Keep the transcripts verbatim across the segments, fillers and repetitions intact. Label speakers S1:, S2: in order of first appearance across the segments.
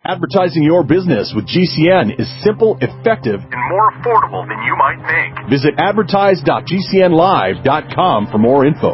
S1: Advertising your business with G C N is simple, effective, and more affordable than you might think. Visit advertise dot g c n live dot com for more info.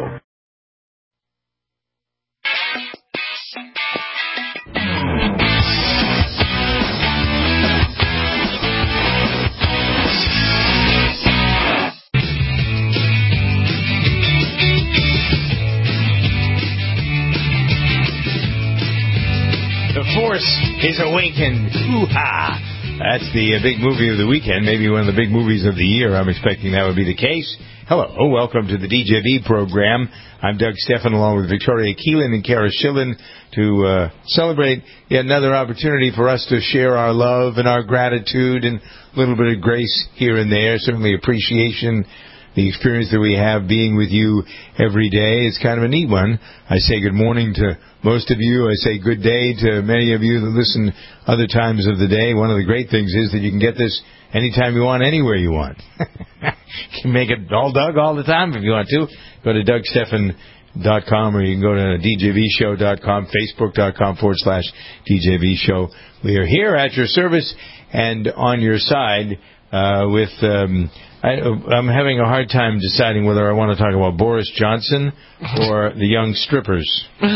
S2: The Force is awakened. Hoo-ha! That's the uh, big movie of the weekend, maybe one of the big movies of the year. I'm expecting that would be the case. Hello, welcome to the D J V program. I'm Doug Steffen, along with Victoria Keelan and Kara Schillen, to uh, celebrate yet another opportunity for us to share our love and our gratitude and a little bit of grace here and there. Certainly appreciation. The experience that we have being with you every day is kind of a neat one. I say good morning to most of you. I say good day to many of you that listen other times of the day. One of the great things is that you can get this anytime you want, anywhere you want. You can make it all Doug all the time if you want to. Go to doug steffen dot com or you can go to d j v show dot com, facebook dot com forward slash D J V show. We are here at your service and on your side uh, with... Um, I, I'm having a hard time deciding whether I want to talk about Boris Johnson or the young strippers.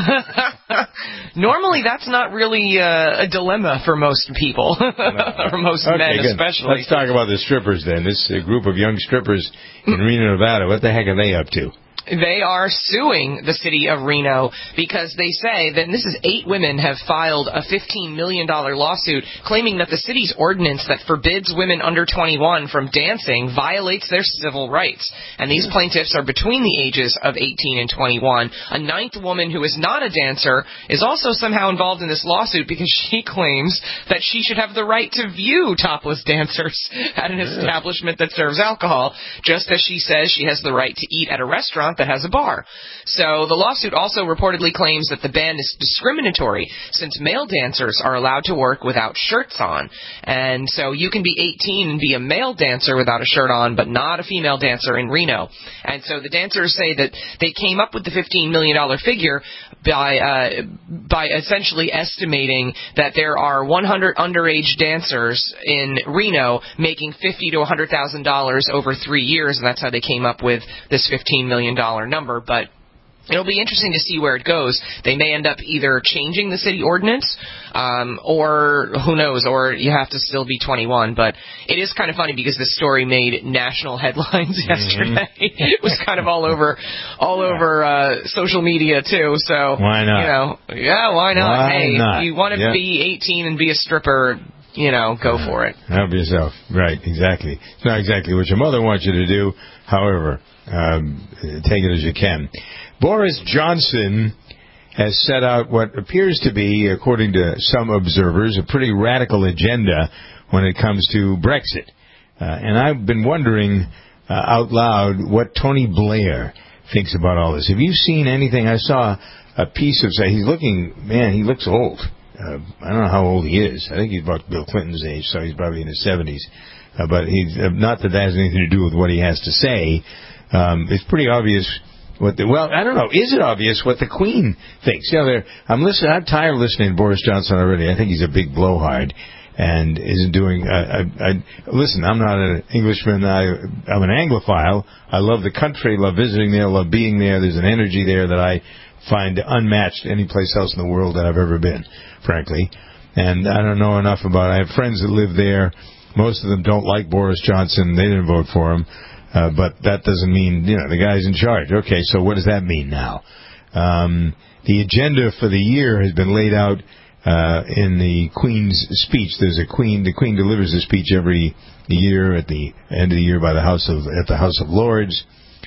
S3: Normally, that's not really uh, a dilemma for most people, no. or most
S2: okay,
S3: men
S2: good.
S3: especially.
S2: Let's talk about the strippers then. This uh, group of young strippers in Reno, Nevada. What the heck are they up to?
S3: They are suing the city of Reno because they say that, and this is eight women have filed a fifteen million dollars lawsuit claiming that the city's ordinance that forbids women under twenty-one from dancing violates their civil rights. And these plaintiffs are between the ages of eighteen and twenty-one. A ninth woman who is not a dancer is also somehow involved in this lawsuit because she claims that she should have the right to view topless dancers at an establishment that serves alcohol, just as she says she has the right to eat at a restaurant that has a bar. So the lawsuit also reportedly claims that the ban is discriminatory since male dancers are allowed to work without shirts on. And so you can be eighteen and be a male dancer without a shirt on, but not a female dancer in Reno. And so the dancers say that they came up with the fifteen million dollars figure by uh, by essentially estimating that there are one hundred underage dancers in Reno making fifty thousand to one hundred thousand dollars over three years, and that's how they came up with this fifteen million dollars number. But it'll be interesting to see where it goes. They may end up either changing the city ordinance, um, or who knows, or you have to still be twenty-one. But it is kind of funny because this story made national headlines yesterday. Mm-hmm. It was kind of all over, all yeah. over uh, social media too. So
S2: why not?
S3: You know, yeah, why not?
S2: Why
S3: hey,
S2: not?
S3: if you want to yeah. be eighteen and be a stripper, you know, go yeah. for it.
S2: Help yourself. Right, exactly. It's not exactly what your mother wants you to do. However, um, take it as you can. Boris Johnson has set out what appears to be, according to some observers, a pretty radical agenda when it comes to Brexit. Uh, and I've been wondering uh, out loud what Tony Blair thinks about all this. Have you seen anything? I saw a piece of, say, he's looking, man, he looks old. Uh, I don't know how old he is. I think he's about Bill Clinton's age, so he's probably in his seventies. Uh, but he's uh, not that that has anything to do with what he has to say. Um, it's pretty obvious what the, well, I don't know. Is it obvious what the Queen thinks? You know, they're, I'm listening. I'm tired of listening to Boris Johnson already. I think he's a big blowhard and isn't doing. Uh, I, I, listen, I'm not an Englishman. I, I'm an Anglophile. I love the country. Love visiting there. Love being there. There's an energy there that I find unmatched any place else in the world that I've ever been, frankly. And I don't know enough about it. I have friends that live there. Most of them don't like Boris Johnson. They didn't vote for him. Uh, but that doesn't mean, you know, the guy's in charge. Okay, so what does that mean now? Um, the agenda for the year has been laid out uh, in the Queen's speech. There's a Queen. The Queen delivers a speech every year at the end of the year by the House of at the House of Lords.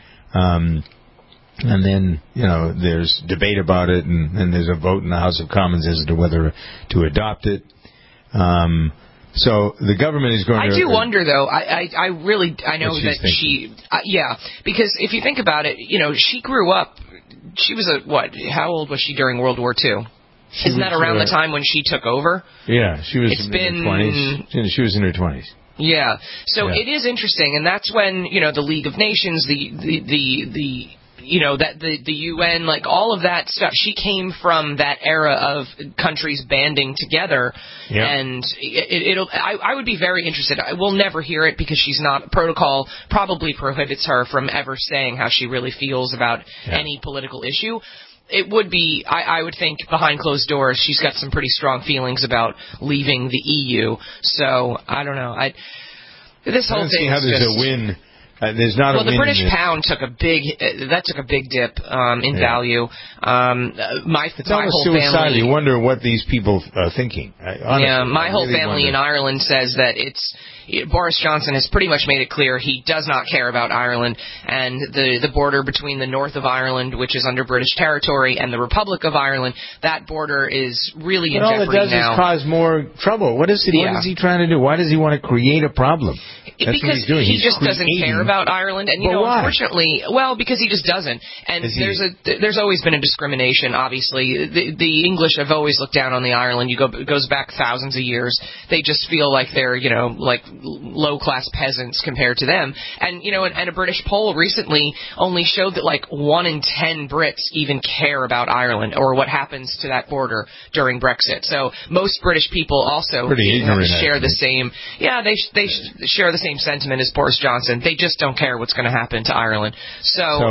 S2: Um, and then, you know, there's debate about it, and, and there's a vote in the House of Commons as to whether to adopt it. Um, So the government is going
S3: I
S2: to...
S3: I do uh, wonder, though. I, I, I really... I know that
S2: thinking?
S3: she... Uh, yeah, because if you think about it, you know, she grew up... She was a... What? How old was she during World War Two? She Isn't that around uh, the time when she took over?
S2: Yeah, she was
S3: it's
S2: in
S3: been,
S2: her twenties. She was in her twenties.
S3: Yeah. So
S2: yeah.
S3: it is interesting, and that's when, you know, the League of Nations, the... the, the, the you know, that the, the U N, like all of that stuff, she came from that era of countries banding together. Yep. And it, it'll, I, I would be very interested. I will never hear it because she's not, protocol probably prohibits her from ever saying how she really feels about yeah. any political issue. It would be, I, I would think, behind closed doors, she's got some pretty strong feelings about leaving the E U. So, I don't know. I, this whole
S2: I don't
S3: thing
S2: see how
S3: is
S2: there's
S3: just,
S2: a win. Uh, there's not
S3: well,
S2: a
S3: the British
S2: win
S3: pound took a big uh, that took a big dip um, in yeah. value. Um, uh, my
S2: it's
S3: my
S2: almost
S3: whole
S2: suicidal.
S3: family.
S2: You wonder what these people are thinking. I, honestly,
S3: yeah, my
S2: I
S3: whole
S2: really
S3: family
S2: wonder.
S3: in Ireland says that it's Boris Johnson has pretty much made it clear he does not care about Ireland, and the the border between the north of Ireland, which is under British territory, and the Republic of Ireland, that border is really
S2: but
S3: in
S2: all
S3: jeopardy
S2: it does
S3: now.
S2: is cause more trouble. What is it?
S3: Yeah.
S2: What is he trying to do? Why does he want to create a problem? That's
S3: because
S2: what he's doing.
S3: he
S2: he's
S3: just
S2: creating.
S3: doesn't care about Ireland, and you
S2: but
S3: know,
S2: why?
S3: unfortunately, well, because he just doesn't. And
S2: is
S3: there's
S2: he?
S3: a there's always been a discrimination. Obviously, the, the English have always looked down on the Ireland. You go it goes back thousands of years. They just feel like they're you know like low class peasants compared to them. And you know, and, and a British poll recently only showed that like one in ten Brits even care about Ireland or what happens to that border during Brexit. So most British people also
S2: Pretty ignorant,
S3: share
S2: actually.
S3: the same. Yeah, they they share the same sentiment as Boris Johnson. They just don't care what's going to happen to Ireland. So,
S2: so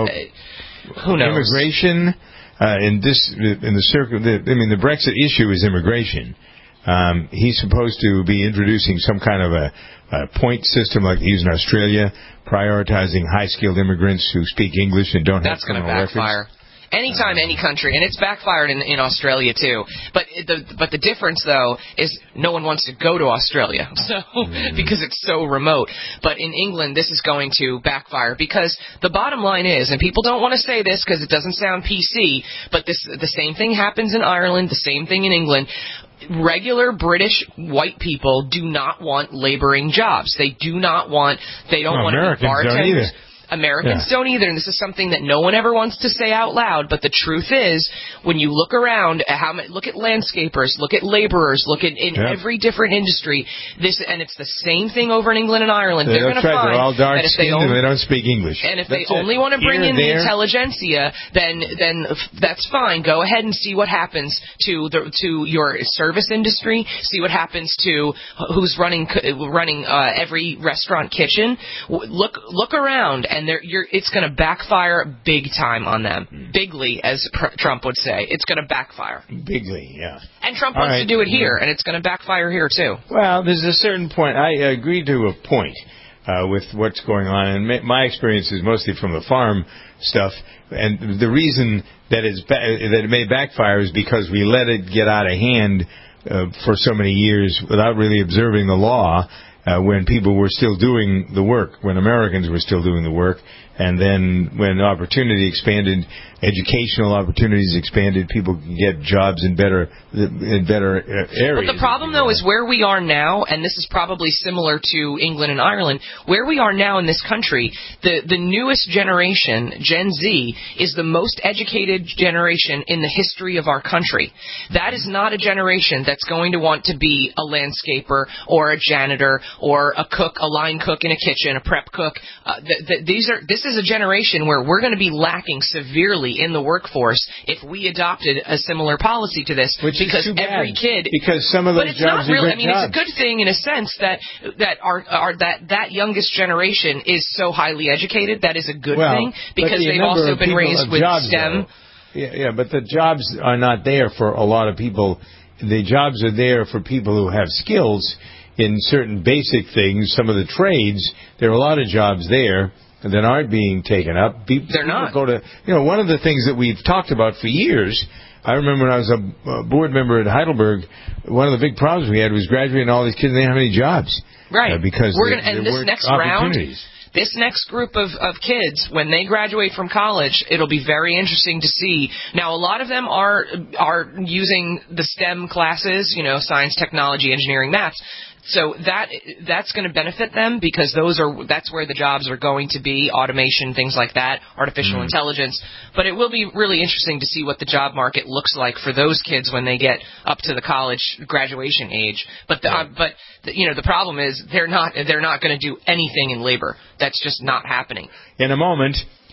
S3: uh, who knows?
S2: Immigration uh, in this in the circle. The, I mean, the Brexit issue is immigration. Um, he's supposed to be introducing some kind of a, a point system like they use in Australia, prioritizing high-skilled immigrants who speak English and don't
S3: That's
S2: have criminal
S3: That's going to backfire.
S2: records.
S3: Anytime, any country, and it's backfired in, in Australia too. But the but the difference though is no one wants to go to Australia, so mm. because it's so remote. But in England, this is going to backfire because the bottom line is, and people don't want to say this because it doesn't sound P C, but this the same thing happens in Ireland, the same thing in England. Regular British white people do not want laboring jobs. They do not want. They don't
S2: well,
S3: want
S2: Americans
S3: to be bartenders.
S2: Don't either.
S3: Americans
S2: yeah.
S3: don't either, and this is something that no one ever wants to say out loud, but the truth is, when you look around, at how many, look at landscapers, look at laborers, look at in
S2: yeah.
S3: every different industry, this, and it's the same thing over in England and Ireland.
S2: They
S3: They're going to
S2: right.
S3: find
S2: They're all dark
S3: that if they,
S2: skinned
S3: only,
S2: and they don't speak English.
S3: And if
S2: that's
S3: they only
S2: it.
S3: want to bring
S2: Here
S3: in the
S2: there.
S3: intelligentsia, then then that's fine. Go ahead and see what happens to the to your service industry. See what happens to who's running running uh, every restaurant kitchen. Look look around, and there you're it's going to backfire big time on them. Mm. Bigly, as pr- Trump would say. It's going to backfire.
S2: Bigly, yeah.
S3: And Trump
S2: All
S3: wants
S2: right.
S3: to do it here, and it's going to backfire here, too.
S2: Well, there's a certain point. I agree to a point uh, with what's going on. And my experience is mostly from the farm stuff. And the reason that, it's ba- that it may backfire is because we let it get out of hand uh, for so many years without really observing the law. Uh, when people were still doing the work, when Americans were still doing the work, and then when opportunity expanded, educational opportunities expanded, people can get jobs in better in better areas.
S3: But the problem, though, is where we are now, and this is probably similar to England and Ireland, where we are now in this country, the, the newest generation, Gen Z, is the most educated generation in the history of our country. That is not a generation that's going to want to be a landscaper or a janitor or a cook, a line cook in a kitchen, a prep cook. Uh, th- th- these are this is a generation where we're going to be lacking severely in the workforce if we adopted a similar policy to this.
S2: Which
S3: because
S2: is too
S3: every
S2: bad,
S3: kid,
S2: because some of those
S3: but it's
S2: jobs
S3: not really.
S2: are
S3: I mean,
S2: jobs.
S3: it's a good thing in a sense that that our, our that that youngest generation is so highly educated. That is a good
S2: well,
S3: thing because
S2: the
S3: they've
S2: number
S3: also
S2: of
S3: been
S2: people
S3: raised
S2: of
S3: with
S2: jobs,
S3: STEM.
S2: Though. Yeah, yeah, but the jobs are not there for a lot of people. The jobs are there for people who have skills in certain basic things. Some of the trades, there are a lot of jobs there that aren't being taken up. People,
S3: They're not.
S2: Go to, you know, one of the things that we've talked about for years. I remember when I was a board member at Heidelberg, one of the big problems we had was graduating all these kids and they didn't have any jobs.
S3: Right.
S2: Uh, because
S3: we're
S2: there,
S3: gonna, and
S2: there
S3: this
S2: weren't
S3: next round,
S2: opportunities.
S3: this next group of, of kids, when they graduate from college, it'll be very interesting to see. Now, a lot of them are are using the STEM classes, you know, science, technology, engineering, maths. So that that's going to benefit them because those are that's where the jobs are going to be, automation, things like that, artificial mm. intelligence. But it will be really interesting to see what the job market looks like for those kids when they get up to the college graduation age. But the, yeah. uh, but the, you know the problem is they're not they're not going to do anything in labor. That's just not happening.
S2: In a moment,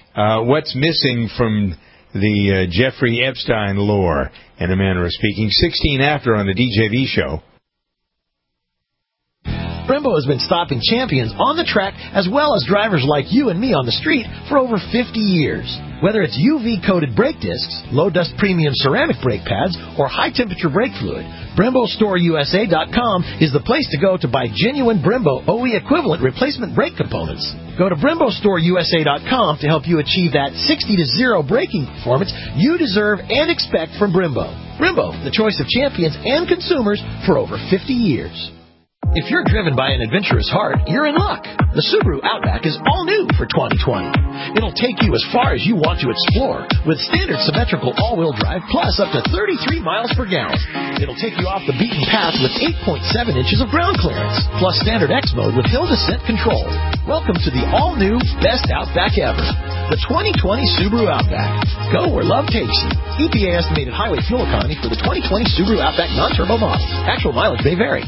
S2: Uh, what's missing from the uh, Jeffrey Epstein lore, in a manner of speaking? sixteen after on the D J V show.
S4: Brembo has been stopping champions on the track as well as drivers like you and me on the street for over fifty years. Whether it's U V-coated brake discs, low-dust premium ceramic brake pads, or high-temperature brake fluid, Brembo Store U S A dot com is the place to go to buy genuine Brembo O E equivalent replacement brake components. Go to Brembo Store U S A dot com to help you achieve that sixty to zero braking performance you deserve and expect from Brembo. Brembo, the choice of champions and consumers for over fifty years. If you're driven by an adventurous heart, you're in luck. The Subaru Outback is all new for twenty twenty. It'll take you as far as you want to explore with standard symmetrical all-wheel drive plus up to thirty-three miles per gallon. It'll take you off the beaten path with eight point seven inches of ground clearance plus standard X mode with hill descent control. Welcome to the all-new best Outback ever. The twenty twenty Subaru Outback. Go where love takes you. E P A estimated highway fuel economy for the twenty twenty Subaru Outback non-turbo model. Actual mileage may vary.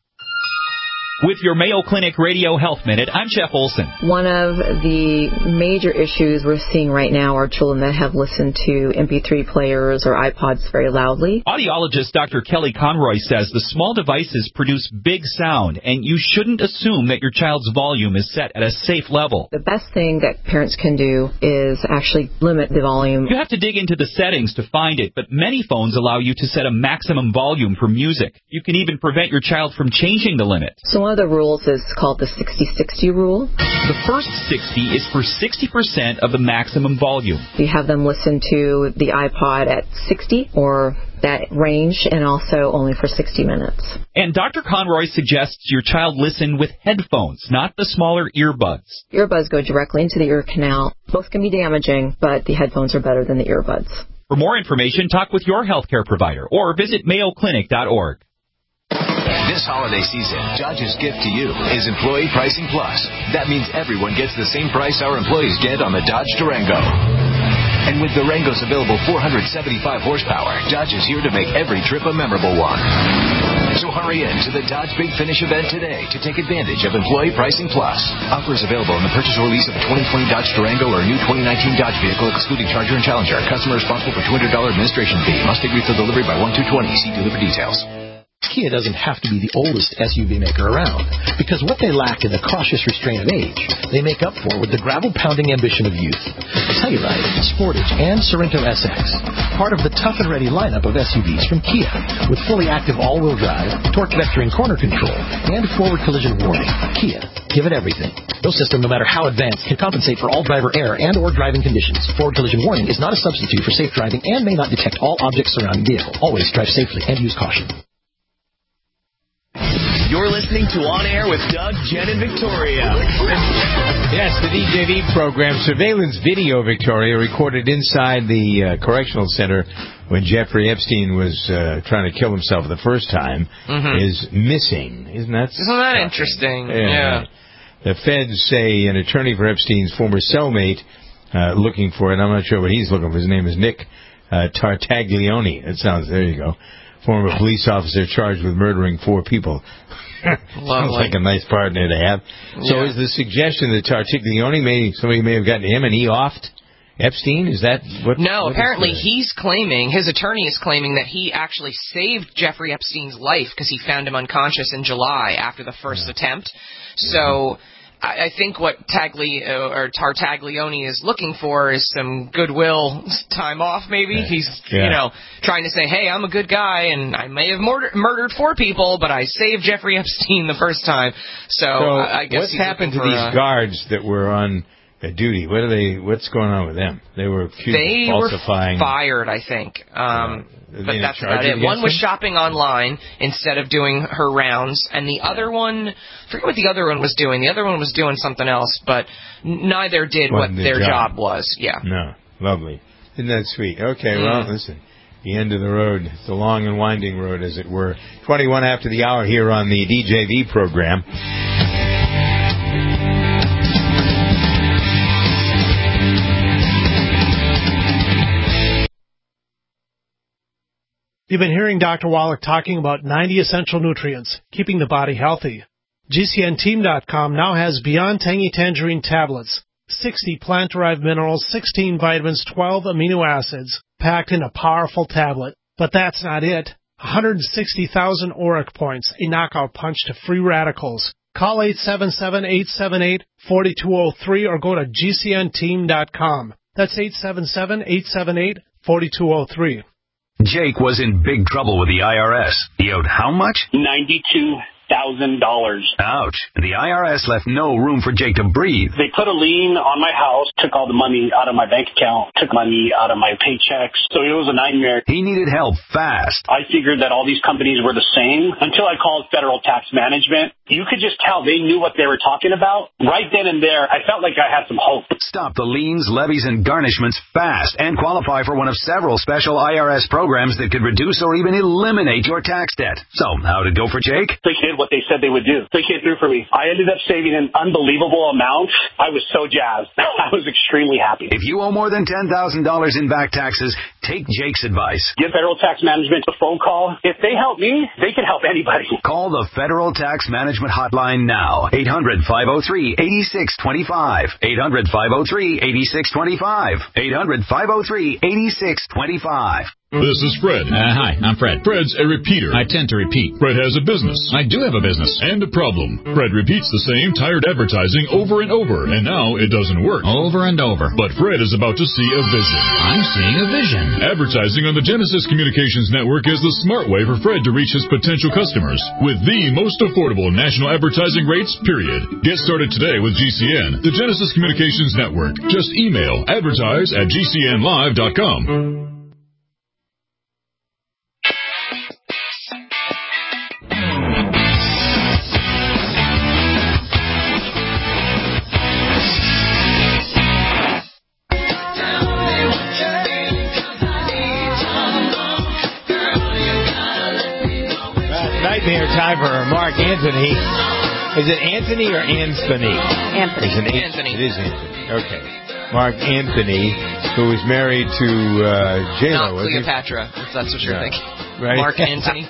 S5: With your Mayo Clinic Radio Health Minute, I'm Jeff Olson.
S6: One of the major issues we're seeing right now are children that have listened to M P three players or iPods very loudly.
S5: Audiologist Doctor Kelly Conroy says the small devices produce big sound, and you shouldn't assume that your child's volume is set at a safe level.
S6: The best thing that parents can do is actually limit the volume.
S5: You have to dig into the settings to find it, but many phones allow you to set a maximum volume for music. You can even prevent your child from changing the limit.
S6: So one of the rules is called the sixty sixty rule.
S5: The first sixty is for sixty percent of the maximum volume.
S6: You have them listen to the iPod at sixty or that range, and also only for sixty minutes.
S5: And Doctor Conroy suggests your child listen with headphones, not the smaller earbuds.
S6: Earbuds go directly into the ear canal. Both can be damaging, but the headphones are better than the earbuds.
S5: For more information, talk with your healthcare provider or visit mayo clinic dot org.
S7: This holiday season, Dodge's gift to you is Employee Pricing Plus. That means everyone gets the same price our employees get on the Dodge Durango. And with Durango's available four hundred seventy-five horsepower, Dodge is here to make every trip a memorable one. So hurry in to the Dodge Big Finish event today to take advantage of Employee Pricing Plus. Offers available in the purchase or lease of a twenty twenty Dodge Durango or a new twenty nineteen Dodge vehicle, excluding Charger and Challenger. Customer responsible for two hundred dollars administration fee. Must agree for delivery by one two twenty. See dealer for details.
S4: Kia doesn't have to be the oldest S U V maker around, because what they lack in the cautious restraint of age, they make up for with the gravel-pounding ambition of youth. Telluride, Sportage, and Sorento S X, part of the tough and ready lineup of S U Vs from Kia, with fully active all-wheel drive, torque vectoring corner control, and forward collision warning. Kia, give it everything. No system, no matter how advanced, can compensate for all driver error and or driving conditions. Forward collision warning is not a substitute for safe driving and may not detect all objects surrounding vehicle. Always drive safely and use caution.
S8: You're listening to On Air with Doug, Jen, and Victoria.
S2: Yes, the D J V program, surveillance video, Victoria, recorded inside the uh, correctional center when Jeffrey Epstein was uh, trying to kill himself the first time, mm-hmm. is missing. Isn't that
S3: Isn't that interesting?
S2: Yeah. yeah. The feds say an attorney for Epstein's former cellmate uh, looking for it. I'm not sure what he's looking for. His name is Nick uh, Tartaglione. That sounds, there you go. Former police officer charged with murdering four people. Sounds like a nice partner to have. So yeah. Is the suggestion that Tartaglione may, somebody may have gotten him and he offed Epstein? Is that what?
S3: No,
S2: what
S3: apparently he's claiming, his attorney is claiming that he actually saved Jeffrey Epstein's life because he found him unconscious in July after the first yeah. attempt. So I think what Tagli uh, or Tartaglione is looking for is some goodwill time off, maybe. Yeah. He's, yeah. you know, trying to say, hey, I'm a good guy, and I may have murder- murdered four people, but I saved Jeffrey Epstein the first time. So,
S2: so
S3: I, I guess
S2: what's happened to these
S3: a,
S2: guards that were on duty? What are they? What's going on with them? They were accused
S3: they
S2: of falsifying.
S3: They were fired, I think. Um,
S2: uh,
S3: but that's about it. One was
S2: them?
S3: shopping online instead of doing her rounds, and the other one, I forget what the other one was doing. The other one was doing something else, but neither did what
S2: the
S3: their
S2: job.
S3: job was. Yeah.
S2: No, lovely. Isn't that sweet? Okay,
S3: mm.
S2: well, listen. The end of the road. It's a long and winding road, as it were. twenty-one after the hour here on the D J V program.
S9: You've been hearing Doctor Wallach talking about ninety essential nutrients, keeping the body healthy. G C N team dot com now has Beyond Tangy Tangerine tablets. sixty plant-derived minerals, sixteen vitamins, twelve amino acids, packed in a powerful tablet. But that's not it. one hundred sixty thousand auric points, a knockout punch to free radicals. Call eight seven seven, eight seven eight, four two zero three or go to G C N team dot com. That's eight seven seven, eight seven eight, four two zero three.
S7: Jake was in big trouble with the I R S. He owed how much?
S10: ninety-two thousand dollars.
S7: Ouch. The I R S left no room for Jake to breathe.
S10: They put a lien on my house, took all the money out of my bank account, took money out of my paychecks. So it was a nightmare.
S7: He needed help fast.
S10: I figured that all these companies were the same until I called Federal Tax Management. You could just tell they knew what they were talking about. Right then and there, I felt like I had some hope.
S7: Stop the liens, levies, and garnishments fast and qualify for one of several special I R S programs that could reduce or even eliminate your tax debt. So, how'd it go for Jake?
S10: They did what they said they would do. They came through for me. I ended up saving an unbelievable amount. I was so jazzed. I was extremely happy.
S7: If you owe more than ten thousand dollars in back taxes, take Jake's advice.
S10: Give Federal Tax Management a phone call. If they help me, they can help anybody.
S7: Call the Federal Tax Management Hotline now. eight hundred, five oh three, eight six two five. eight hundred, five oh three, eight six two five. eight hundred, five oh three, eight six two five.
S11: This is Fred.
S12: Uh, hi, I'm Fred.
S11: Fred's a repeater.
S12: I tend to repeat.
S11: Fred has a business.
S12: I do have a business.
S11: And a problem. Fred repeats the same tired advertising over and over, and now it doesn't work.
S12: Over and over.
S11: But Fred is about to see a vision.
S12: I'm seeing a vision.
S11: Advertising on the Genesis Communications Network is the smart way for Fred to reach his potential customers with the most affordable national advertising rates, period. Get started today with G C N, the Genesis Communications Network. Just email advertise at G C N live dot com.
S2: Nightmare time for Mark Anthony. Is it Anthony or Anthony?
S6: Anthony.
S2: It's an H-
S3: Anthony.
S2: It is Anthony. Okay. Mark Anthony, who was married to uh, J-Lo.
S3: Not Cleopatra, if that's what you're
S2: No.
S3: thinking.
S2: Right?
S3: Mark Anthony.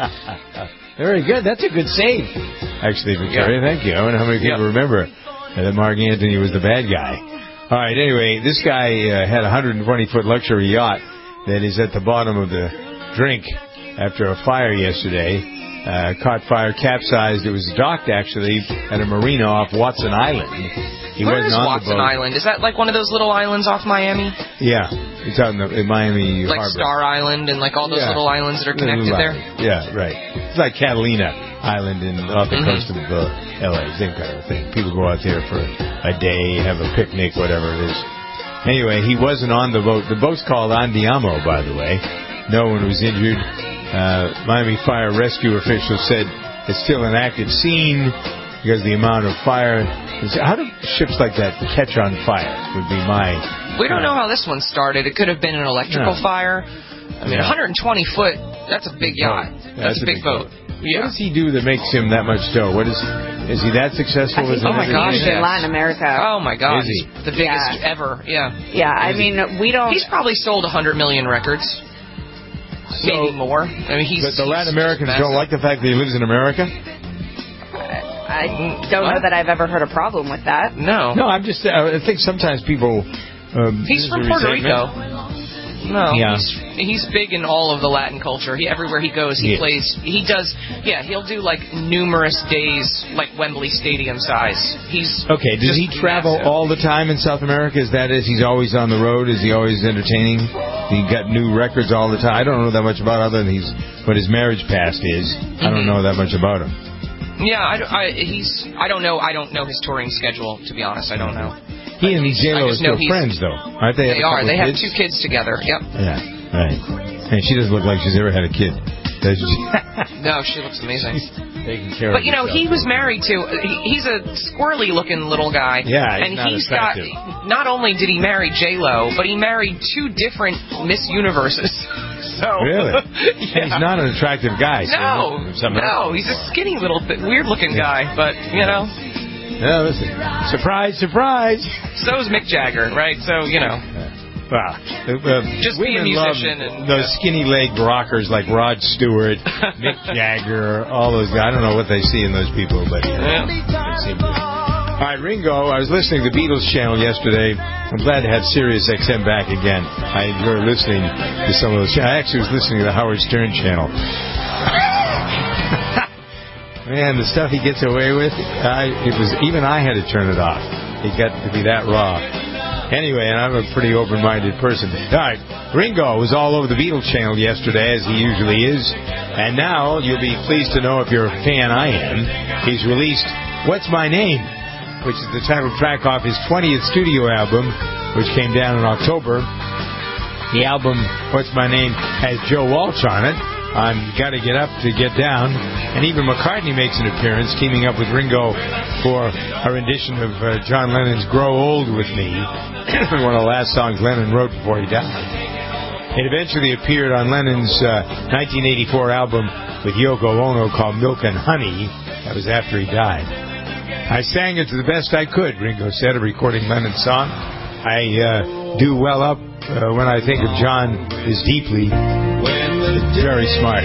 S2: Very good. That's a good save. Actually, Victoria, yeah. Thank you. I wonder how many people yeah. remember that Mark Anthony was the bad guy. All right, anyway, this guy uh, had a one hundred twenty foot luxury yacht that is at the bottom of the drink after a fire yesterday. Uh, caught fire, capsized. It was docked, actually, at a marina off Watson Island. He
S3: Where is
S2: wasn't on
S3: Watson
S2: the boat.
S3: Island? Is that like one of those little islands off Miami?
S2: Yeah. It's out in, the, in Miami
S3: Like
S2: Harbor.
S3: Star Island and like all those
S2: yeah.
S3: little islands that are connected there?
S2: Yeah, right. It's like Catalina Island in, off the
S3: Mm-hmm.
S2: coast of uh, L A, same kind of thing. People go out there for a day, have a picnic, whatever it is. Anyway, he wasn't on the boat. The boat's called Andiamo, by the way. No one was injured. Uh, Miami Fire Rescue officials said it's still an active scene because the amount of fire. How do ships like that catch on fire would be my...
S3: We don't know how this one started. It could have been an electrical
S2: No.
S3: fire. I mean,
S2: Yeah.
S3: one hundred twenty foot, that's a big yacht.
S2: Yeah,
S3: that's, that's a big, big boat. boat. Yeah.
S2: What does he do that makes him that much dough? What is is he that successful?
S13: I think
S2: as
S3: oh my gosh,
S13: in
S3: yes.
S13: Latin America.
S3: Oh my gosh,
S2: Is he?
S3: the biggest
S13: Yeah.
S3: ever. Yeah.
S13: Yeah, I mean, we don't...
S3: He's probably sold one hundred million records.
S2: So,
S3: maybe more. I mean, he's...
S2: But the Latin
S3: he's
S2: Americans
S3: massive.
S2: don't like the fact that he lives in America?
S13: I don't
S3: What?
S13: know that I've ever heard a problem with that.
S3: No.
S2: No, I'm just... I think sometimes people... Um,
S3: He's from
S2: there's a
S3: Puerto
S2: resentment.
S3: Rico. No,
S2: Yeah.
S3: he's he's big in all of the Latin culture. He everywhere he goes, he
S2: Yeah.
S3: plays. He does. Yeah, he'll do like numerous days, like Wembley Stadium size. He's
S2: Okay, does
S3: just
S2: he travel
S3: massive.
S2: all the time in South America? Is that it? He's always on the road? Is he always entertaining? He got new records all the time? I don't know that much about other than he's what his marriage past is. I don't know that much about him.
S3: Yeah, I, don't- I, he's. I don't know. I don't know his touring schedule. To be honest, I don't know.
S2: He and J-Lo
S3: I
S2: are
S3: just know
S2: still
S3: he's-
S2: friends, though, aren't they?
S3: They
S2: Have a
S3: are.
S2: couple
S3: They
S2: of
S3: have
S2: kids?
S3: two kids together. Yep.
S2: Yeah, right. And she doesn't look like she's ever had a kid, does she?
S3: No, she looks amazing.
S2: Taking care
S3: But
S2: of
S3: you know,
S2: herself.
S3: he was married to. He, he's a squirrely-looking little guy.
S2: Yeah, he's
S3: and
S2: not
S3: he's
S2: attractive.
S3: got. Not only did he marry J Lo, but he married two different Miss Universes. So
S2: Really?
S3: yeah.
S2: He's not an attractive guy. So
S3: No,
S2: something
S3: no,
S2: else.
S3: he's a skinny little, bit weird-looking guy. But you know,
S2: No, listen. Surprise, surprise.
S3: so is Mick Jagger, right? So you know.
S2: Wow. Uh,
S3: Just be a
S2: women love
S3: musician and-
S2: those skinny-legged rockers like Rod Stewart, Mick Jagger, all those guys. I don't know what they see in those people, but uh,
S3: Yeah.
S2: they seem to. All right, Ringo, I was listening to the Beatles channel yesterday. I'm glad to have Sirius X M back again. I enjoy listening to some of those. I actually was listening to the Howard Stern channel. Man, the stuff he gets away with, I, it was even I had to turn it off. It got to be that raw. Anyway, and I'm a pretty open-minded person. All right, Ringo was all over the Beatles channel yesterday, as he usually is. And now, you'll be pleased to know, if you're a fan, I am, he's released What's My Name?, which is the title track off his twentieth studio album, which came down in October. The album, What's My Name?, has Joe Walsh on it. I'm Gotta Get Up to Get Down. And even McCartney makes an appearance, teaming up with Ringo for a rendition of uh, John Lennon's Grow Old With Me, one of the last songs Lennon wrote before he died. It eventually appeared on Lennon's uh, nineteen eighty-four album with Yoko Ono called Milk and Honey. That was after he died. I sang it to the best I could, Ringo said, of recording Lennon's song. I uh, do well up uh, when I think of John as deeply. It's very smart.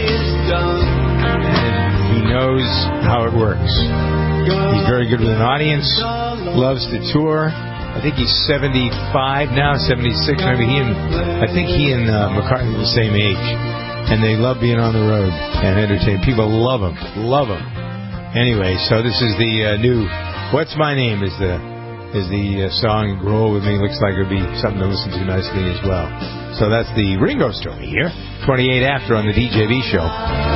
S2: And he knows how it works. He's very good with an audience, loves to tour. I think he's seventy-five now, seventy-six. Maybe he and I think he and uh, McCartney are the same age, and they love being on the road and entertaining. People love him, love him. Anyway, so this is the uh, new "What's My Name" is the is the uh, song. Grow With Me looks like it'll be something to listen to nicely as well. So that's the Ringo story here. twenty-eight after on the D J B show.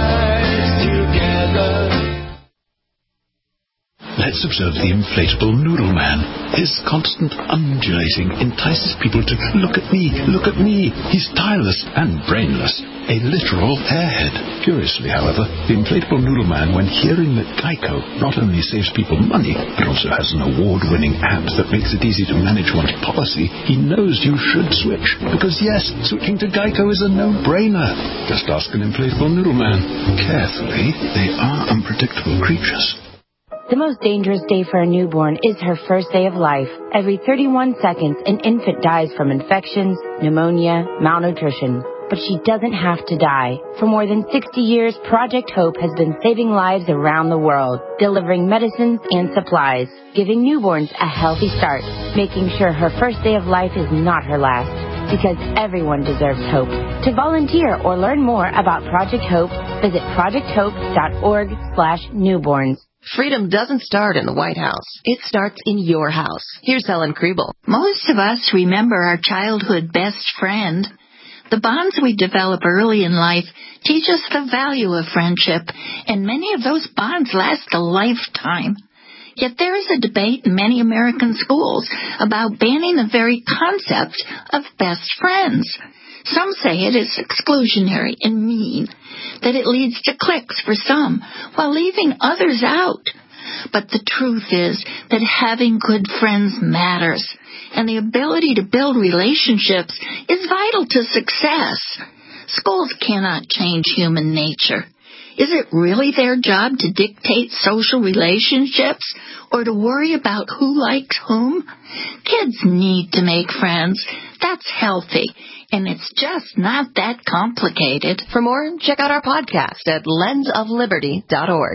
S14: Let's observe the inflatable noodle man. His constant undulating entices people to look at me, look at me. He's tireless and brainless, a literal airhead. Curiously, however, the inflatable noodle man, when hearing that Geico not only saves people money, but also has an award-winning app that makes it easy to manage one's policy, he knows you should switch. Because yes, switching to Geico is a no-brainer. Just ask an inflatable noodle man. Carefully, they are unpredictable creatures.
S15: The most dangerous day for a newborn is her first day of life. Every thirty-one seconds, an infant dies from infections, pneumonia, malnutrition. But she doesn't have to die. For more than sixty years, Project Hope has been saving lives around the world, delivering medicines and supplies, giving newborns a healthy start, making sure her first day of life is not her last. Because everyone deserves hope. To volunteer or learn more about Project Hope, visit projecthope.org slash newborns.
S16: Freedom doesn't start in the White House. It starts in your house. Here's Helen Kriebel.
S17: Most of us remember our childhood best friend. The bonds we develop early in life teach us the value of friendship, and many of those bonds last a lifetime. Yet there is a debate in many American schools about banning the very concept of best friends. Some say it is exclusionary and mean, that it leads to cliques for some, while leaving others out. But the truth is that having good friends matters, and the ability to build relationships is vital to success. Schools cannot change human nature. Is it really their job to dictate social relationships or to worry about who likes whom? Kids need to make friends. That's healthy, and it's just not that complicated.
S16: For more, check out our podcast at lens of liberty dot org.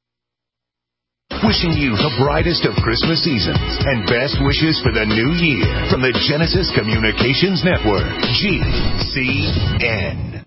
S18: Wishing you the brightest of Christmas seasons and best wishes for the new year from the Genesis Communications Network, G C N.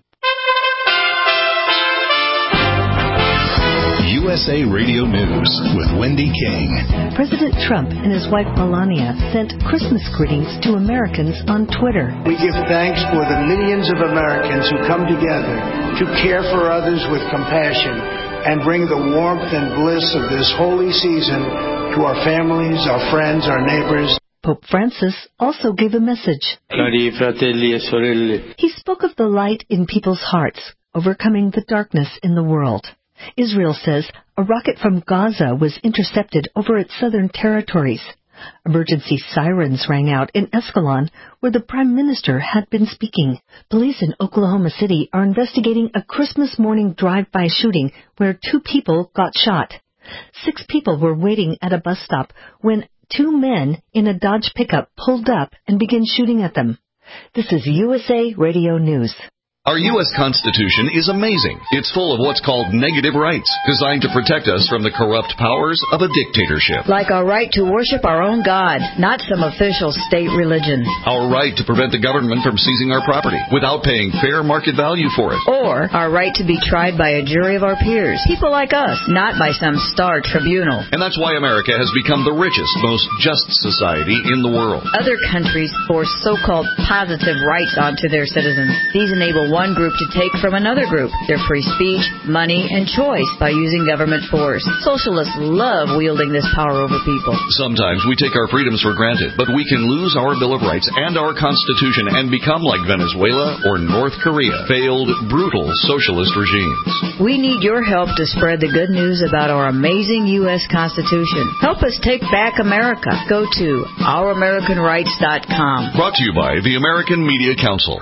S18: U S A Radio News with Wendy King.
S19: President Trump and his wife Melania sent Christmas greetings to Americans on Twitter.
S20: We give thanks for the millions of Americans who come together to care for others with compassion and bring the warmth and bliss of this holy season to our families, our friends, our neighbors.
S19: Pope Francis also gave a message.
S20: Cari fratelli e sorelle.
S19: He spoke of the light in people's hearts, overcoming the darkness in the world. Israel says a rocket from Gaza was intercepted over its southern territories. Emergency sirens rang out in Escalon, where the Prime Minister had been speaking. Police in Oklahoma City are investigating a Christmas morning drive-by shooting where two people got shot. Six people were waiting at a bus stop when two men in a Dodge pickup pulled up and began shooting at them. This is U S A Radio News.
S21: Our U S Constitution is amazing. It's full of what's called negative rights, designed to protect us from the corrupt powers of a dictatorship.
S22: Like our right to worship our own God, not some official state religion.
S21: Our right to prevent the government from seizing our property without paying fair market value for it.
S22: Or our right to be tried by a jury of our peers, people like us, not by some star tribunal.
S21: And that's why America has become the richest, most just society in the world.
S22: Other countries force so-called positive rights onto their citizens. These enable one group to take from another group their free speech, money, and choice by using government force. Socialists love wielding this power over people.
S21: Sometimes we take our freedoms for granted, but we can lose our Bill of Rights and our Constitution and become like Venezuela or North Korea, failed, brutal socialist regimes.
S22: We need your help to spread the good news about our amazing U S Constitution. Help us take back America. Go to our american rights dot com.
S21: Brought to you by the American Media Council.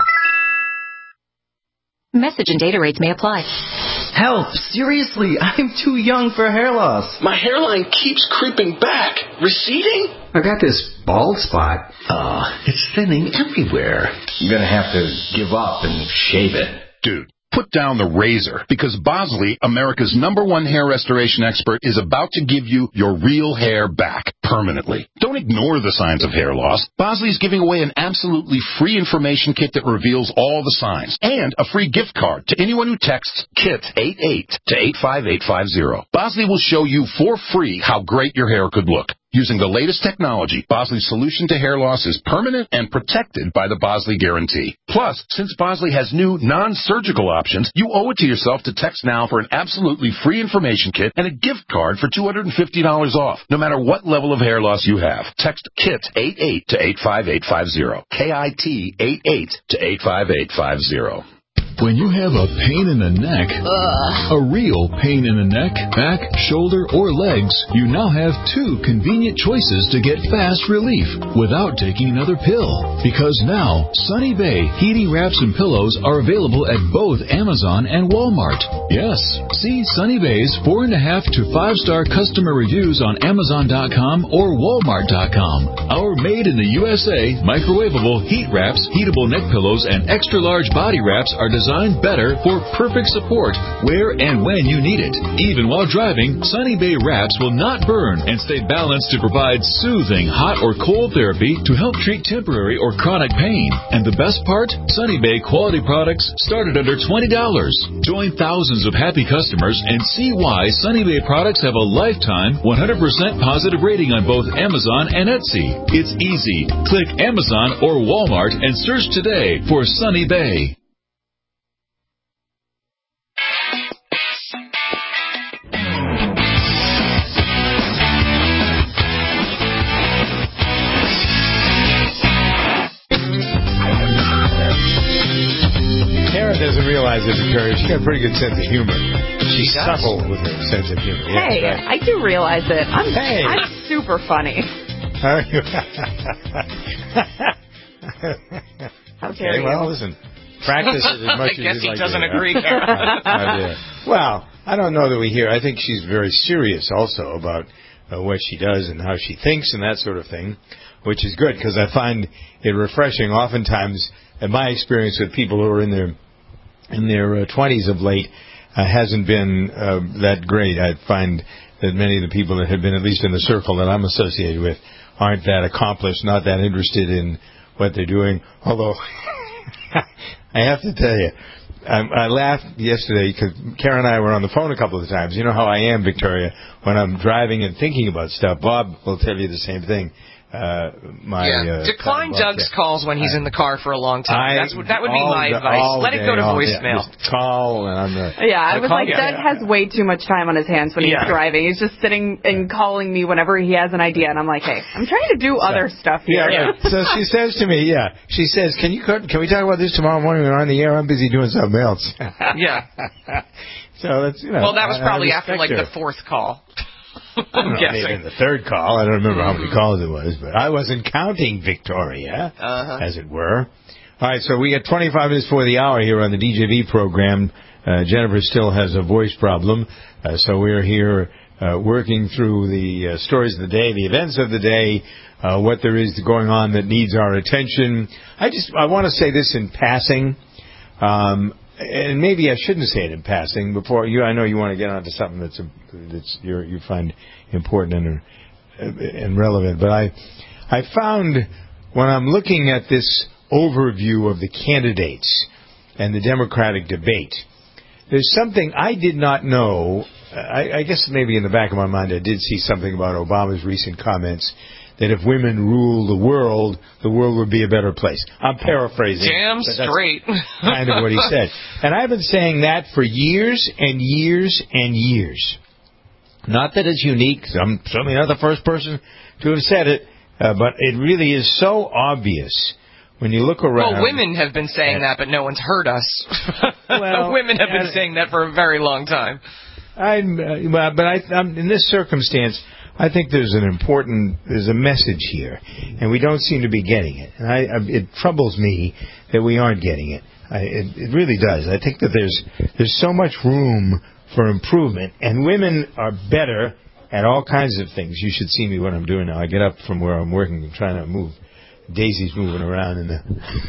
S23: Message and data rates may apply.
S24: Help! Seriously, I'm too young for hair loss.
S25: My hairline keeps creeping back. Receding?
S24: I got this bald spot. Oh, it's thinning everywhere. I'm gonna have to give up and shave it.
S26: Dude, put down the razor, because Bosley, America's number one hair restoration expert, is about to give you your real hair back permanently. Don't ignore the signs of hair loss. Bosley's giving away an absolutely free information kit that reveals all the signs, and a free gift card to anyone who texts KIT eighty-eight to eight five eight five zero. Bosley will show you for free how great your hair could look. Using the latest technology, Bosley's solution to hair loss is permanent and protected by the Bosley Guarantee. Plus, since Bosley has new non-surgical options, you owe it to yourself to text now for an absolutely free information kit and a gift card for two hundred fifty dollars off, no matter what level of hair loss you have. Text KIT eighty-eight to eight five eight five zero. K I T eighty-eight to eight five eight five zero.
S11: When you have a pain in the neck, Ugh. a real pain in the neck, back, shoulder, or legs, you now have two convenient choices to get fast relief without taking another pill. Because now, Sunny Bay heating wraps and pillows are available at both Amazon and Walmart. Yes, see Sunny Bay's four and a half to five star customer reviews on Amazon dot com or Walmart dot com. Our made in the U S A microwavable heat wraps, heatable neck pillows, and extra large body wraps are designed Designed better for perfect support where and when you need it. Even while driving, Sunny Bay wraps will not burn and stay balanced to provide soothing hot or cold therapy to help treat temporary or chronic pain. And the best part? Sunny Bay quality products start at under twenty dollars. Join thousands of happy customers and see why Sunny Bay products have a lifetime one hundred percent positive rating on both Amazon and Etsy. It's easy. Click Amazon or Walmart and search today for Sunny Bay.
S2: Doesn't realize it, Victoria. She's got a pretty good sense of humor. She's
S13: does.
S2: supple with her sense of humor. Yeah,
S13: Hey,
S2: right.
S13: I do realize it. I'm,
S2: Hey.
S13: I'm super funny.
S2: How
S13: dare
S2: okay,
S13: you.
S2: well, listen. Practice it as much
S3: I
S2: as
S3: guess
S2: you'd
S3: he
S2: like
S3: doesn't
S2: to.
S3: agree, Karen.
S2: I did. Well, I don't know that we hear. I think she's very serious also about uh, what she does and how she thinks and that sort of thing, which is good because I find it refreshing. Oftentimes, in my experience with people who are in their in their uh, twenties of late, uh, hasn't been uh, that great. I find that many of the people that have been, at least in the circle that I'm associated with, aren't that accomplished, not that interested in what they're doing. Although, I have to tell you, I, I laughed yesterday because Karen and I were on the phone a couple of times. You know how I am, Victoria, when I'm driving and thinking about stuff. Bob will tell you the same thing. Uh, my,
S3: yeah.
S2: uh,
S3: Decline
S2: Bob,
S3: Doug's
S2: yeah.
S3: calls when he's
S2: I,
S3: in the car for a long time.
S2: I,
S3: That's what, that would be my
S2: the,
S3: advice. Let
S2: day,
S3: it go to
S2: all
S3: voicemail.
S2: Day. Just call and I'm the,
S13: Yeah, I was
S3: call,
S13: like,
S3: yeah,
S13: Doug
S3: yeah.
S13: has way too much time on his hands when he's
S3: Yeah.
S13: driving. He's just sitting and calling me whenever he has an idea, and I'm like, hey, I'm trying to do other stuff here.
S2: Yeah, right. So she says to me, yeah, she says, can you can we talk about this tomorrow morning when we're on the air? I'm busy doing something else.
S3: Yeah.
S2: So that's, you know.
S3: Well, that was
S2: I,
S3: probably
S2: I
S3: after like
S2: her.
S3: the fourth call.
S2: I don't know, maybe in the third call. I don't remember how many calls it was, but I wasn't counting Victoria,
S3: uh-huh.
S2: as it were. All right, so we got twenty-five minutes before the hour here on the D J V program. Uh, Jennifer still has a voice problem, uh, so we're here uh, working through the uh, stories of the day, the events of the day, uh, what there is going on that needs our attention. I just I want to say this in passing. Um, and maybe I shouldn't say it in passing. Before you, I know you want to get onto something that's a, that's you're, you find important and and relevant. But I I found when I'm looking at this overview of the candidates and the Democratic debate, there's something I did not know. I, I guess maybe in the back of my mind I did see something about Obama's recent comments that if women rule the world, the world would be a better place. I'm paraphrasing.
S3: Damn straight.
S2: Kind of what he said. And I've been saying that for years and years and years. Not that it's unique. I'm certainly not the first person to have said it, uh, but it really is so obvious when you look around.
S3: Well, women have been saying that, but no one's heard us.
S2: Well,
S3: women have been saying that for a very long time.
S2: I'm, uh, but I, I'm, in this circumstance, I think there's an important, there's a message here, and we don't seem to be getting it. And I, I, it troubles me that we aren't getting it. I, it. It really does. I think that there's there's so much room for improvement, and women are better at all kinds of things. You should see me when I'm doing now. I get up from where I'm working and trying to move. Daisy's moving around in the.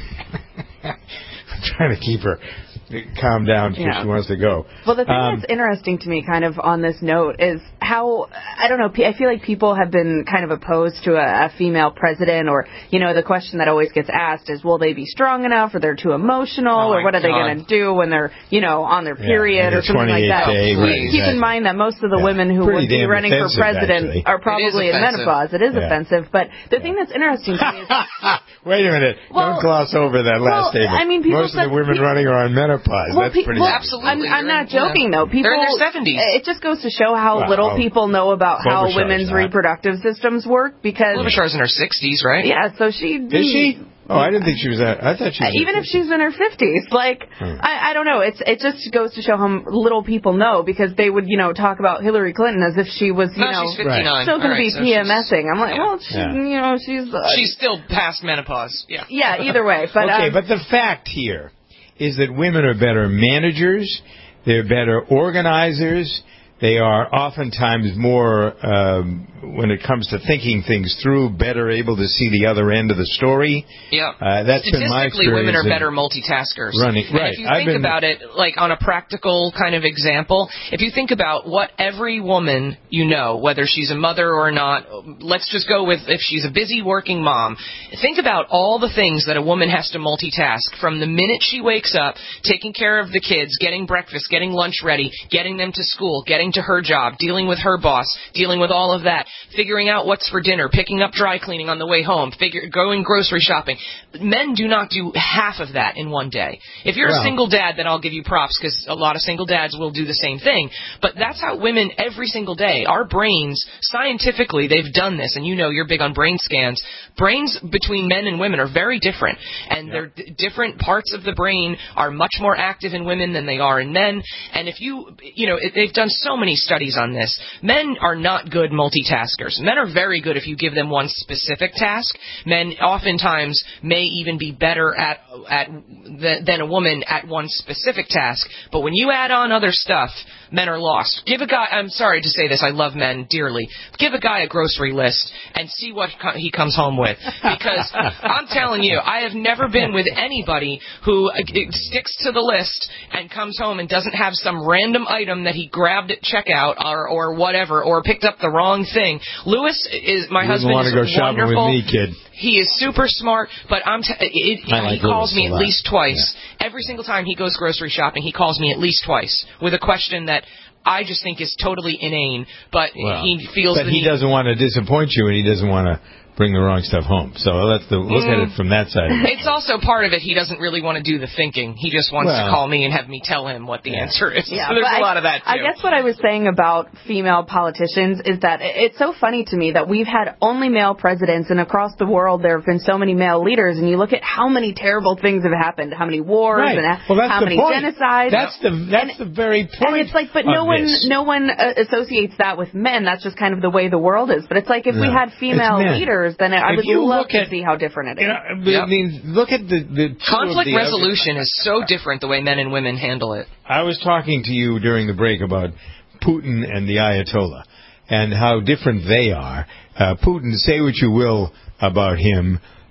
S2: I'm trying to keep her calm down before
S13: Yeah.
S2: she wants to go.
S13: Well, the thing
S2: Um,
S13: that's interesting to me kind of on this note is how, I don't know, I feel like people have been kind of opposed to a, a female president, or, you know, the question that always gets asked is, will they be strong enough, or they're too emotional,
S3: Oh,
S13: or what are they
S3: God.
S13: going to do when they're, you know, on their period,
S2: Yeah,
S13: or something like that.
S2: twenty-eighth day, right,
S13: Keep
S2: exactly.
S13: in mind that most of the
S2: Yeah.
S13: women who
S2: Pretty
S13: would be
S2: damn
S13: running for
S2: offensive,
S13: president
S2: actually.
S13: are probably in
S3: offensive.
S13: menopause. It is
S2: Yeah.
S13: offensive, but the thing that's interesting to me is,
S2: Wait a minute.
S13: Well-
S2: Don't gloss over that last
S13: well,
S2: statement.
S13: I mean, people
S2: Most of
S13: said-
S2: the women
S13: people-
S2: running are on menopause.
S13: Well,
S2: That's
S13: pe-
S2: pretty
S13: well,
S3: Absolutely.
S13: I'm, I'm
S3: They're
S13: not
S3: in- yeah.
S13: joking, though. People,
S3: They're in their seventies.
S13: It just goes to show how
S2: Well,
S13: little people know about how
S2: Klobuchar's
S13: women's
S2: not.
S13: reproductive systems work. Because
S3: Klobuchar's in her sixties, right?
S13: yeah, so she
S2: Is she? Oh, I didn't think she was that. I thought she was.
S13: even if she's in her fifties, like
S2: Hmm.
S13: I, I don't know. It's it just goes to show how little people know, because they would you know talk about Hillary Clinton as if she was you
S3: No,
S13: know
S3: she's fifty-nine.
S13: still going
S3: All
S13: to
S3: right,
S13: be
S3: so she's-
S13: PMSing. I'm like,
S3: yeah.
S13: well, she,
S2: Yeah.
S13: you know, she's uh,
S3: She's still past menopause. Yeah.
S13: yeah. Either way, but
S2: okay,
S13: um,
S2: but the fact here is that women are better managers. They're better organizers. They are oftentimes more, um, when it comes to thinking things through, better able to see the other end of the story.
S3: Yeah.
S2: Uh, that's been my
S3: Statistically, women are
S2: experience in
S3: better multitaskers.
S2: running.
S3: And
S2: Right.
S3: if you
S2: I've
S3: think
S2: been-
S3: about it, like on a practical kind of example, if you think about what every woman you know, whether she's a mother or not, let's just go with if she's a busy working mom, think about all the things that a woman has to multitask from the minute she wakes up, taking care of the kids, getting breakfast, getting lunch ready, getting them to school, getting to her job, dealing with her boss, dealing with all of that, figuring out what's for dinner, picking up dry cleaning on the way home, figure, going grocery shopping. Men do not do half of that in one day. If you're
S2: Well.
S3: a single dad, then I'll give you props, because a lot of single dads will do the same thing. But that's how women every single day, our brains, scientifically, they've done this, and you know you're big on brain scans. Brains between men and women are very different, and
S2: Yep.
S3: they're d- different parts of the brain are much more active in women than they are in men. And if you, you know, it, they've done so many studies on this. Men are not good multitaskers. Men are very good if you give them one specific task. Men oftentimes may even be better at at th- than a woman at one specific task. But when you add on other stuff, men are lost. Give a guy, I'm sorry to say this, I love men dearly. Give a guy a grocery list and see what co- he comes home with. Because I'm telling you, I have never been with anybody who uh, sticks to the list and comes home and doesn't have some random item that he grabbed at checkout or, or whatever, or picked up the wrong thing. Lewis is, my
S2: You
S3: husband
S2: want to go
S3: is
S2: shopping
S3: wonderful.
S2: with me, kid.
S3: He is super smart, but I'm t- it,
S2: I like
S3: he calls
S2: Lewis
S3: me
S2: a
S3: at
S2: lot.
S3: least twice. Every single time he goes grocery shopping, he calls me at least twice with a question that I just think is totally inane, but
S2: Well,
S3: he feels
S2: but
S3: the
S2: he
S3: need.
S2: doesn't want to disappoint you, and he doesn't want to bring the wrong stuff home. So let's the, look
S3: Mm.
S2: at it from that side.
S3: It's also part of it. He doesn't really want to do the thinking. He just wants
S2: Well,
S3: to call me and have me tell him what the
S2: yeah.
S3: answer is.
S13: Yeah,
S3: so there's
S13: but
S3: a lot of that too.
S13: I guess what I was saying about female politicians is that it- it's so funny to me that we've had only male presidents, and across the world there have been so many male leaders, and you look at how many terrible things have happened, how many wars,
S2: Right.
S13: and
S2: Well, that's
S13: how
S2: the
S13: many
S2: point.
S13: genocides.
S2: That's the that's the very point.
S13: And it's like, but no
S2: of
S13: one,
S2: this.
S13: no one uh, associates that with men. That's just kind of the way the world is. But it's like if we
S2: No,
S13: had female
S2: it's men.
S13: leaders, then I
S2: If
S13: would
S2: you
S13: love
S2: look
S13: to
S2: at-
S13: see how different it is.
S2: You know, I mean, look at the the two of
S3: Conflict
S2: the
S3: resolution is so different the way men and women handle it.
S2: I was talking to you during the break about Putin and the Ayatollah and how different they are. Uh, Putin, say what you will about him,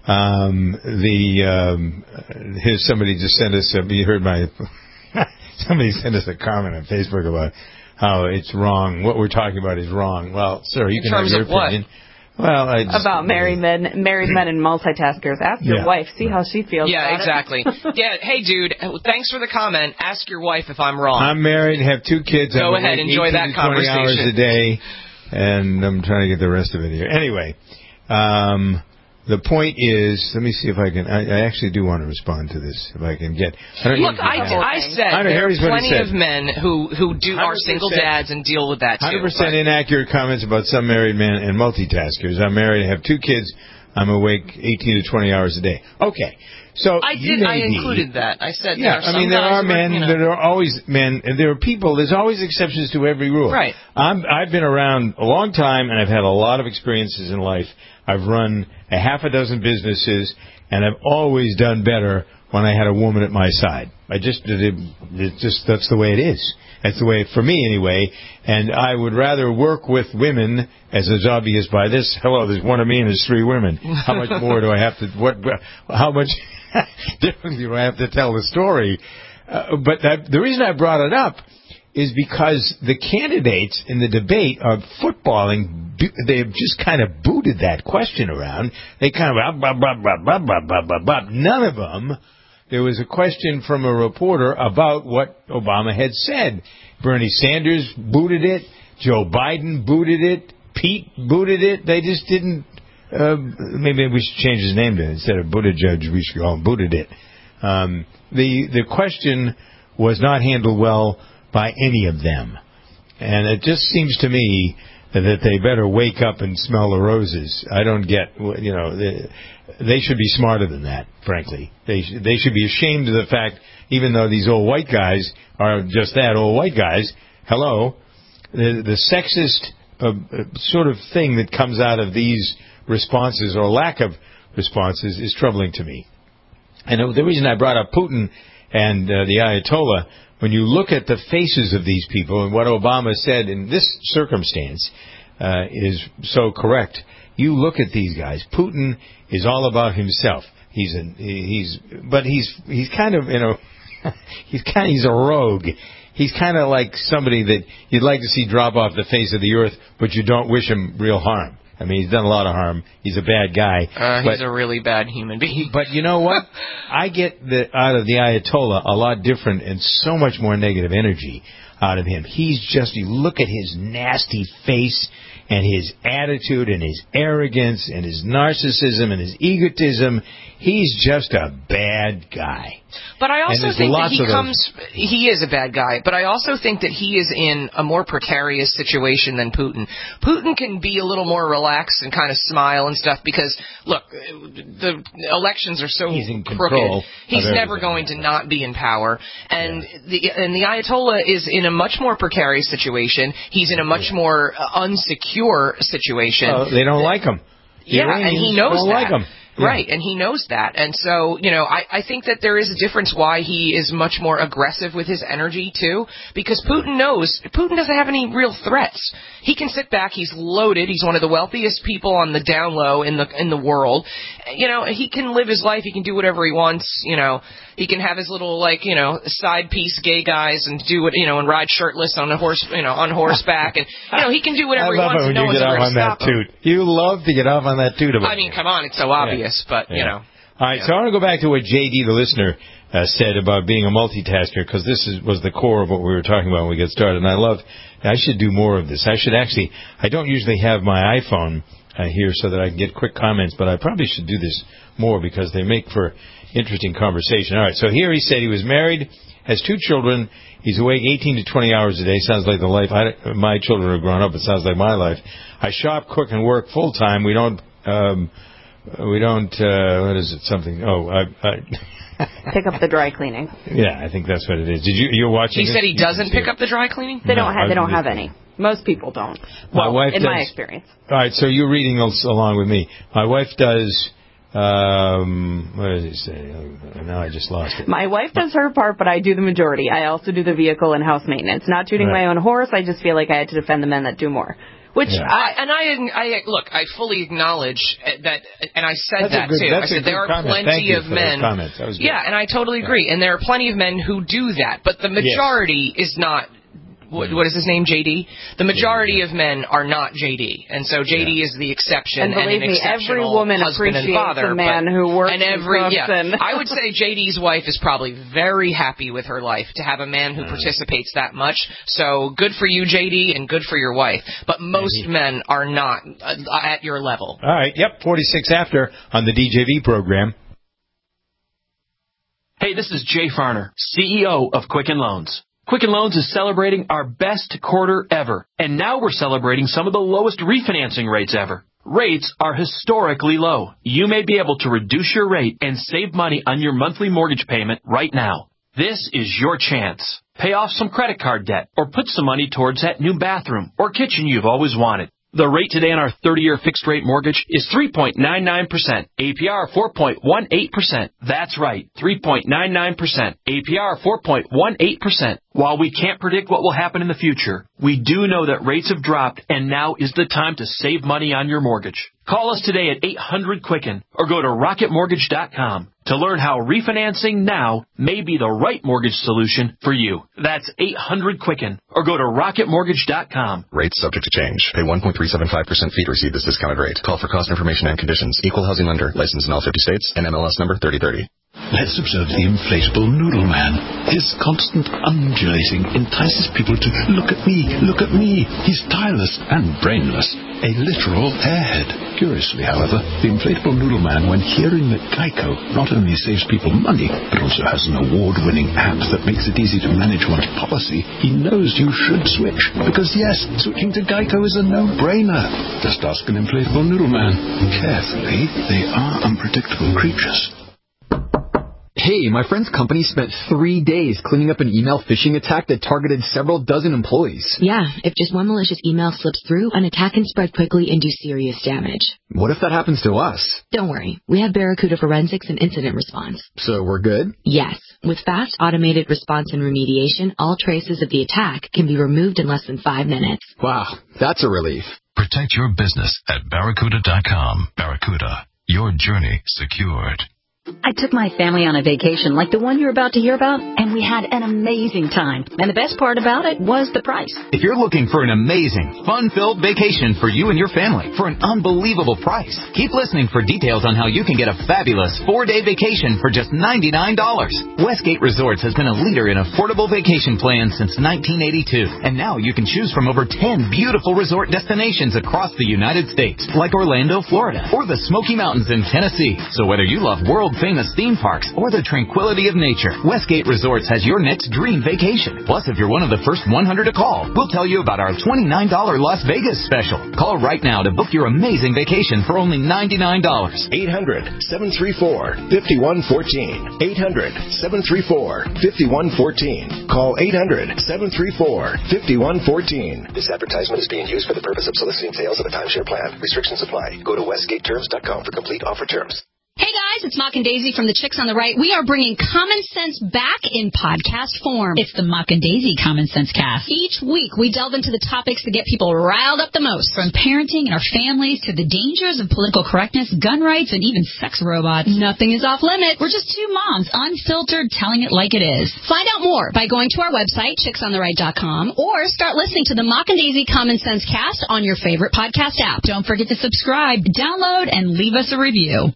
S2: Um, the um, here's somebody just sent us. A, you heard my somebody sent us a comment on Facebook about how it's wrong. What we're talking about is wrong. Well, sir, you
S3: In
S2: can have
S3: terms
S2: your
S3: of what?
S2: opinion. Well, I just,
S13: about married men, married men and multitaskers. Ask your
S2: Yeah.
S13: wife, see how she feels.
S3: Yeah,
S13: about
S3: exactly.
S13: It.
S3: yeah, hey, dude, thanks for the comment. Ask your wife if I'm wrong.
S2: I'm married, have two kids.
S3: Go
S2: I'm
S3: ahead,
S2: awake
S3: enjoy that
S2: eighteen to twenty hours
S3: conversation.
S2: a day, and I'm trying to get the rest of it here. Anyway, um, the point is, let me see if I can. I, I actually do want to respond to this. If I can get. I don't
S3: Look,
S2: usually
S3: I,
S2: have-
S3: I said
S2: I know,
S3: there are
S2: here's what it
S3: plenty
S2: said.
S3: of men who who do are
S2: one hundred percent
S3: single dads and deal with that too.
S2: one hundred percent
S3: but-
S2: inaccurate comments about some married men and multitaskers. I'm married, I have two kids. I'm awake eighteen to twenty hours a day. Okay. So
S3: I
S2: you
S3: did.
S2: may
S3: I
S2: be-
S3: included that. I said
S2: Yeah,
S3: there are some
S2: I mean, there
S3: guys
S2: are
S3: who
S2: men,
S3: you know,
S2: there are always men, and there are people, there's always exceptions to every rule.
S3: Right.
S2: I'm, I've been around a long time, and I've had a lot of experiences in life. I've run a half a dozen businesses, and I've always done better when I had a woman at my side. I just, it, it just, that's the way it is. That's the way, for me anyway, and I would rather work with women, as is obvious by this. Hello, there's one of me and there's three women. How much more do I have to, what, how much differently do I have to tell the story? Uh, but that, the reason I brought it up is because the candidates in the debate are footballing. They've just kind of booted that question around. They kind of, blah, blah, blah, blah, blah, blah, blah, blah. None of them. There was a question from a reporter about what Obama had said. Bernie Sanders booted it. Joe Biden booted it. Pete booted it. They just didn't. Uh, maybe we should change his name to it. Instead of Buttigieg, we should call him booted it. Um, the the question was not handled well by any of them, and it just seems to me that they better wake up and smell the roses. I don't get, you know, they, they should be smarter than that, frankly. They sh- they should be ashamed of the fact, even though these old white guys are just that, old white guys, hello, the, the sexist uh, sort of thing that comes out of these responses or lack of responses is troubling to me. And the reason I brought up Putin and uh, the Ayatollah, when you look at the faces of these people and what Obama said in this circumstance uh, is so correct. You look at these guys. Putin is all about himself. He's a, he's but he's he's kind of you know he's kind of, he's a rogue. He's kind of like somebody that you'd like to see drop off the face of the earth, but you don't wish him real harm. I mean, he's done a lot of harm. He's a bad guy.
S3: Uh,
S2: but,
S3: he's a really bad human being.
S2: But you know what? I get the, out of the Ayatollah a lot different and so much more negative energy out of him. He's just, you look at his nasty face and his attitude and his arrogance and his narcissism and his egotism. He's just a bad guy.
S3: But I also think that he
S2: of
S3: comes, he is a bad guy, but I also think that he is in a more precarious situation than Putin. Putin can be a little more relaxed and kind of smile and stuff because, look, the elections are so
S2: He's in
S3: crooked.
S2: control
S3: He's
S2: of
S3: never going to not be in power. And, yeah. the, and the Ayatollah is in a much more precarious situation. He's in a much more uh, unsecure situation.
S2: Well, they don't like him. The
S3: Yeah, and he knows
S2: don't
S3: that.
S2: like him. Yeah.
S3: Right, and he knows that. And so, you know, I, I think that there is a difference why he is much more aggressive with his energy, too, because Putin knows, Putin doesn't have any real threats. He can sit back, he's loaded, he's one of the wealthiest people on the down low in the in the world. You know, he can live his life, he can do whatever he wants, you know, he can have his little, like, you know, side piece gay guys and do it, you know, and ride shirtless on a horse, you know, on horseback, and, you know, he can do whatever he wants and no one's ever going to stop him.
S2: Toot. You love to get off on that toot about
S3: I mean, come on, it's so obvious.
S2: Yeah.
S3: But, you
S2: yeah.
S3: know.
S2: All right,
S3: yeah.
S2: so I want to go back to what J D, the listener, uh, said about being a multitasker, because this is, was the core of what we were talking about when we get started. And I love, I should do more of this. I should actually, I don't usually have my iPhone uh, here so that I can get quick comments, but I probably should do this more because they make for interesting conversation. All right, so here he said he was married, has two children. He's awake eighteen to twenty hours a day. Sounds like the life I, my children are growing up. It sounds like my life. I shop, cook, and work full time. We don't. Um, we don't. Uh, what is it? Something. Oh, I. I
S13: pick up the dry cleaning.
S2: Yeah, I think that's what it is. Did you? You're watching.
S3: He
S2: this?
S3: said he doesn't pick up the dry cleaning.
S13: They
S2: no,
S13: don't have. They don't have any. Most people don't.
S2: My
S13: well,
S2: wife
S13: in
S2: does,
S13: my experience.
S2: All right, so you're reading along with me. My wife does. Um, what does it say? Oh, now I just lost it.
S13: My wife does her part, but I do the majority. I also do the vehicle and house maintenance. Not tooting
S2: right.
S13: my own horse. I just feel like I had to defend the men that do more. Which
S2: yeah.
S3: I, and I, I look, I fully acknowledge that, and I said
S2: that's
S3: that
S2: good,
S3: too. I said there are
S2: comment.
S3: plenty of men.
S2: That was good.
S3: Yeah, and I totally agree. Yeah. And there are plenty of men who do that, but the majority yes. is not. What, what is his name? J D. The majority of men are not J D, and so J D yeah. is the exception.
S13: And believe
S3: and an
S13: me, every woman appreciates
S3: father,
S13: a man
S3: but,
S13: who works
S3: and every,
S13: and
S3: yeah,
S13: and
S3: I would say J D's wife is probably very happy with her life to have a man who mm. participates that much. So good for you, J D, and good for your wife. But most Maybe. men are not uh, at your level.
S2: All right. Yep. forty-six after on the D J V program.
S1: Hey, this is Jay Farner, C E O of Quicken Loans. Quicken Loans is celebrating our best quarter ever, and now we're celebrating some of the lowest refinancing rates ever. Rates are historically low. You may be able to reduce your rate and save money on your monthly mortgage payment right now. This is your chance. Pay off some credit card debt or put some money towards that new bathroom or kitchen you've always wanted. The rate today on our thirty-year fixed-rate mortgage is three point nine nine percent, A P R four point one eight percent. That's right, three point nine nine percent, A P R four point one eight percent. While we can't predict what will happen in the future, we do know that rates have dropped, and now is the time to save money on your mortgage. Call us today at eight hundred Quicken or go to rocket mortgage dot com to learn how refinancing now may be the right mortgage solution for you. That's eight hundred Quicken or go to rocket mortgage dot com.
S4: Rates subject to change. Pay one point three seven five percent fee to receive this discounted rate. Call for cost information and conditions. Equal housing lender. Licensed in all fifty states. N M L S number thirty thirty.
S14: Let's observe the inflatable noodle man. His constant undulating entices people to look at me, look at me. He's tireless and brainless, a literal airhead. Curiously, however, the inflatable noodle man, when hearing that Geico not only saves people money, but also has an award-winning app that makes it easy to manage one's policy, he knows you should switch. Because yes, switching to Geico is a no-brainer. Just ask an inflatable noodle man. Carefully, they are unpredictable creatures.
S5: Hey, my friend's company spent three days cleaning up an email phishing attack that targeted several dozen employees.
S23: Yeah, if just one malicious email slips through, an attack can spread quickly and do serious damage.
S5: What if that happens to us?
S23: Don't worry. We have Barracuda Forensics and Incident Response.
S5: So we're good?
S23: Yes. With fast automated response and remediation, all traces of the attack can be removed in less than five minutes.
S5: Wow, that's a relief.
S8: Protect your business at barracuda dot com. Barracuda, your journey secured.
S9: I took my family on a vacation like the one you're about to hear about, and we had an amazing time. And the best part about it was the price.
S10: If you're looking for an amazing, fun-filled vacation for you and your family for an unbelievable price, keep listening for details on how you can get a fabulous four-day vacation for just ninety-nine dollars. Westgate Resorts has been a leader in affordable vacation plans since nineteen eighty-two, and now you can choose from over ten beautiful resort destinations across the United States, like Orlando, Florida, or the Smoky Mountains in Tennessee. So whether you love world famous theme parks or the tranquility of nature, Westgate Resorts has your next dream vacation. Plus, if you're one of the first one hundred to call, we'll tell you about our twenty-nine dollars Las Vegas special. Call right now to book your amazing vacation for only ninety-nine dollars.
S18: eight hundred, seven three four, five one one four. eight hundred, seven three four, five one one four. Call eight hundred, seven three four, five one one four. This advertisement is being used for the purpose of soliciting sales of a timeshare plan. Restrictions apply. Go to westgate terms dot com for complete offer terms.
S27: Hey guys, it's Mock and Daisy from the Chicks on the Right. We are bringing common sense back in podcast form.
S28: It's the Mock and Daisy Common Sense Cast.
S27: Each week we delve into the topics that get people riled up the most.
S28: From parenting and our families to the dangers of political correctness, gun rights, and even sex robots.
S27: Nothing is off limits.
S28: We're just two moms, unfiltered, telling it like it is.
S27: Find out more by going to our website, chicks on the right dot com, or start listening to the Mock and Daisy Common Sense Cast on your favorite podcast app.
S28: Don't forget to subscribe, download, and leave us a review.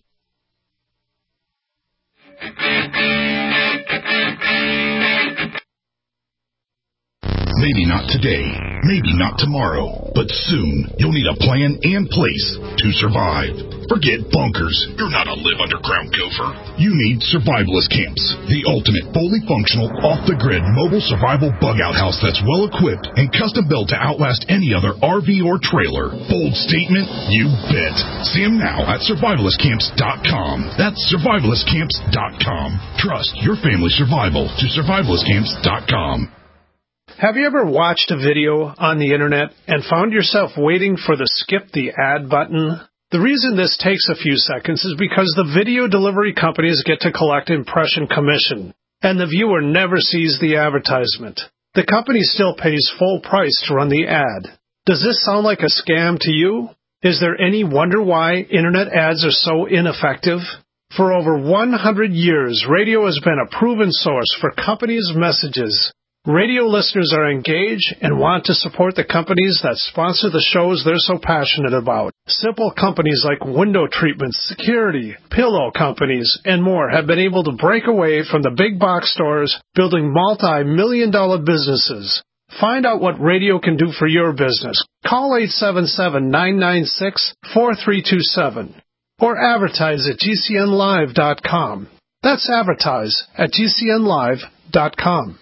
S11: Maybe not today, maybe not tomorrow, but soon you'll need a plan and place to survive. Forget bunkers. You're not a live underground gopher. You need survivalist camps, the ultimate fully functional, off-the-grid mobile survival bug-out house that's well-equipped and custom-built to outlast any other R V or trailer. Bold statement? You bet. See them now at survivalist camps dot com. That's survivalist camps dot com. Trust your family's survival to survivalist camps dot com.
S29: Have you ever watched a video on the internet and found yourself waiting for the skip the ad button? The reason this takes a few seconds is because the video delivery companies get to collect impression commission, and the viewer never sees the advertisement. The company still pays full price to run the ad. Does this sound like a scam to you? Is there any wonder why Internet ads are so ineffective? For over one hundred years, radio has been a proven source for companies' messages. Radio listeners are engaged and want to support the companies that sponsor the shows they're so passionate about. Simple companies like window treatments, security, pillow companies, and more have been able to break away from the big box stores, building multi-million dollar businesses. Find out what radio can do for your business. Call eight seven seven, nine nine six, four three two seven or advertise at G C N live dot com. That's advertise at G C N live dot com.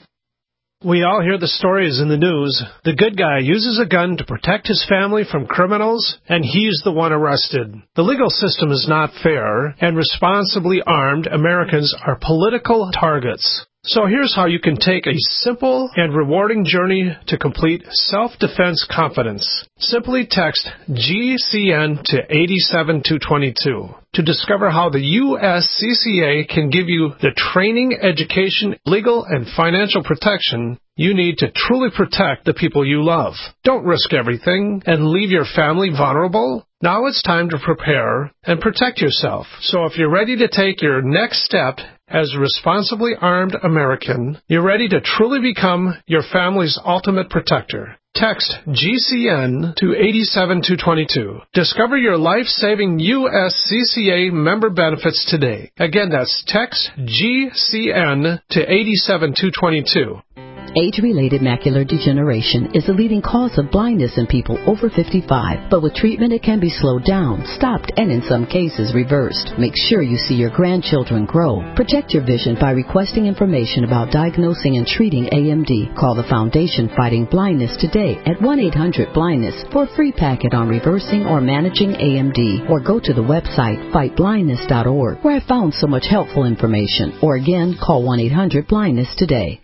S29: We all hear the stories in the news. The good guy uses a gun to protect his family from criminals, and he's the one arrested. The legal system is not fair, and responsibly armed Americans are political targets. So here's how you can take a simple and rewarding journey to complete self-defense confidence. Simply text G C N to eight seven two two two to discover how the U S C C A can give you the training, education, legal, and financial protection you need to truly protect the people you love. Don't risk everything and leave your family vulnerable. Now it's time to prepare and protect yourself. So if you're ready to take your next step as a responsibly armed American, you're ready to truly become your family's ultimate protector. Text G C N to eight seven two two two. Discover your life-saving U S C C A member benefits today. Again, that's text G C N to eight seven two two two.
S6: Age-related macular degeneration is the leading cause of blindness in people over fifty-five, but with treatment it can be slowed down, stopped, and in some cases reversed. Make sure you see your grandchildren grow. Protect your vision by requesting information about diagnosing and treating A M D. Call the Foundation Fighting Blindness today at one eight hundred blindness for a free packet on reversing or managing A M D, or go to the website fight blindness dot org, where I found so much helpful information. Or again, call one eight hundred blindness today.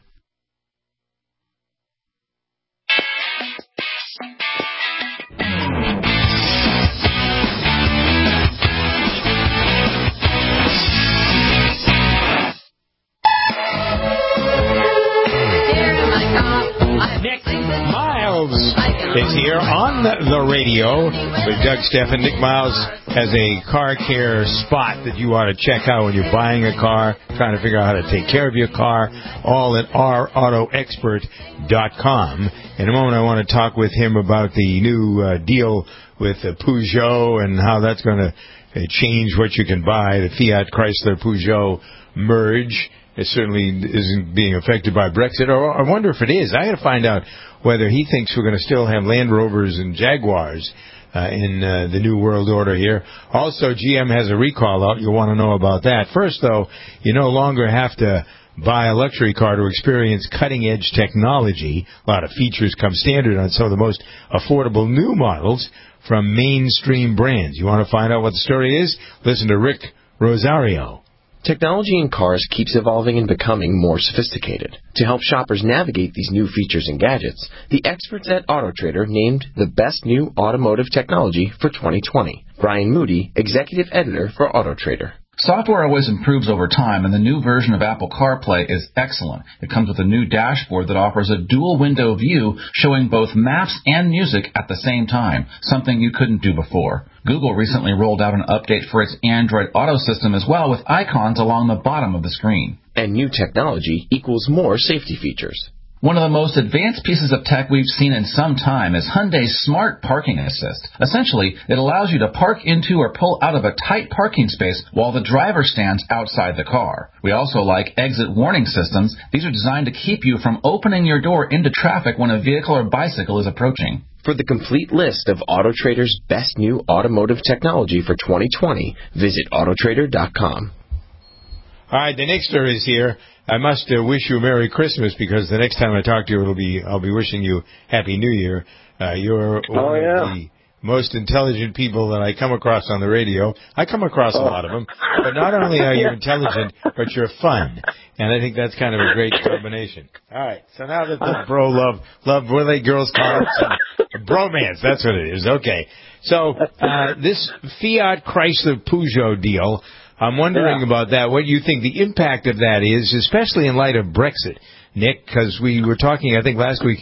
S2: It's here on the radio with Doug Steffen. Nick Miles has a car care spot that you ought to check out when you're buying a car, trying to figure out how to take care of your car, all at r auto expert dot com. In a moment, I want to talk with him about the new uh, deal with uh, Peugeot and how that's going to uh, change what you can buy, the Fiat Chrysler Peugeot merge. It certainly isn't being affected by Brexit, or I wonder if it is. I got to find out whether he thinks we're going to still have Land Rovers and Jaguars uh, in uh, the new world order here. Also, G M has a recall out. You'll want to know about that. First, though, you no longer have to buy a luxury car to experience cutting-edge technology. A lot of features come standard on some of the most affordable new models from mainstream brands. You want to find out what the story is? Listen to Rick Rosario.
S7: Technology in cars keeps evolving and becoming more sophisticated. To help shoppers navigate these new features and gadgets, the experts at AutoTrader named the best new automotive technology for twenty twenty. Brian Moody, executive editor for AutoTrader.
S12: Software always improves over time, and the new version of Apple CarPlay is excellent. It comes with a new dashboard that offers a dual window view showing both maps and music at the same time, something you couldn't do before. Google recently rolled out an update for its Android Auto system as well, with icons along the bottom of the screen.
S7: And new technology equals more safety features.
S12: One of the most advanced pieces of tech we've seen in some time is Hyundai's Smart Parking Assist. Essentially, it allows you to park into or pull out of a tight parking space while the driver stands outside the car. We also like exit warning systems. These are designed to keep you from opening your door into traffic when a vehicle or bicycle is approaching.
S7: For the complete list of AutoTrader's best new automotive technology for twenty twenty, visit auto trader dot com.
S2: All right, the next story is here. I must uh, wish you a Merry Christmas, because the next time I talk to you, it'll be I'll be wishing you Happy New Year. Uh, you're one
S15: oh, yeah.
S2: of the most intelligent people that I come across on the radio. I come across oh. a lot of them, but not only are you intelligent, but you're fun, and I think that's kind of a great combination. All right, so now that the bro love love what are they girls call it? Bromance. That's what it is. Okay, so uh, this Fiat Chrysler Peugeot deal. I'm wondering yeah. about that, what you think the impact of that is, especially in light of Brexit, Nick, because we were talking, I think, last week,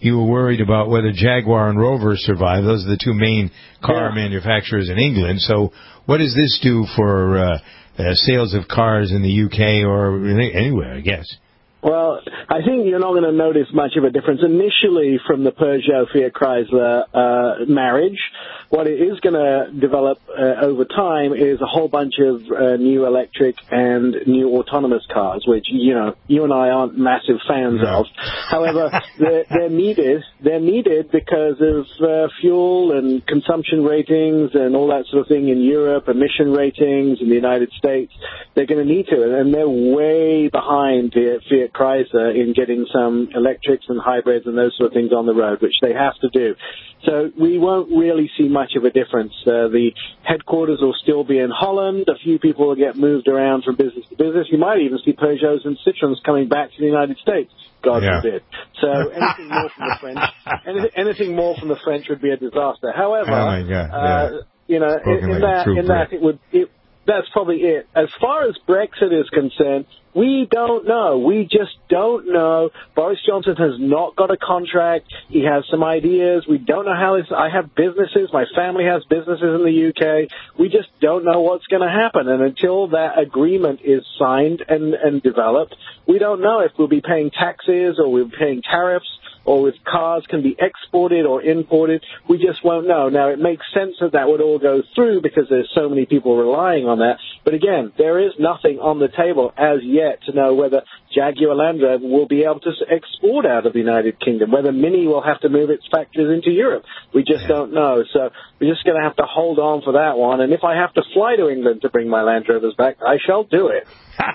S2: you were worried about whether Jaguar and Rover survive. Those are the two main car
S15: Yeah.
S2: manufacturers in England. So what does this do for uh, uh, sales of cars in the U K or anywhere, I guess?
S15: Well, I think you're not going to notice much of a difference initially from the Peugeot Fiat Chrysler uh, marriage. What it is going to develop uh, over time is a whole bunch of uh, new electric and new autonomous cars, which, you know, you and I aren't massive fans
S2: No.
S15: of. However, they're, they're needed. They're needed because of uh, fuel and consumption ratings and all that sort of thing in Europe, emission ratings in the United States. They're going to need to, and they're way behind the Fiat Chrysler in getting some electrics and hybrids and those sort of things on the road, which they have to do. So we won't really see much of a difference. Uh, the headquarters will still be in Holland. A few people will get moved around from business to business. You might even see Peugeots and Citroens coming back to the United States, God
S2: Yeah.
S15: forbid. So anything more from the French, anything, anything more from the French would be a disaster. However,
S2: Oh, my God.
S15: uh,
S2: Yeah.
S15: you know,
S2: Spoken
S15: in, in
S2: like a
S15: that,
S2: true
S15: in that
S2: Brit.
S15: it would, it, that's probably it. As far as Brexit is concerned, we don't know. We just don't know. Boris Johnson has not got a contract. He has some ideas. We don't know how this, I have businesses. My family has businesses in the U K. We just don't know what's going to happen. And until that agreement is signed and, and developed, we don't know if we'll be paying taxes or we'll be paying tariffs, or if cars can be exported or imported. We just won't know. Now, it makes sense that that would all go through because there's so many people relying on that. But again, there is nothing on the table as yet to know whether Jaguar Land Rover will be able to export out of the United Kingdom, whether Mini will have to move its factories into Europe. We just don't know. So we're just going to have to hold on for that one. And if I have to fly to England to bring my Land Rovers back, I shall do it.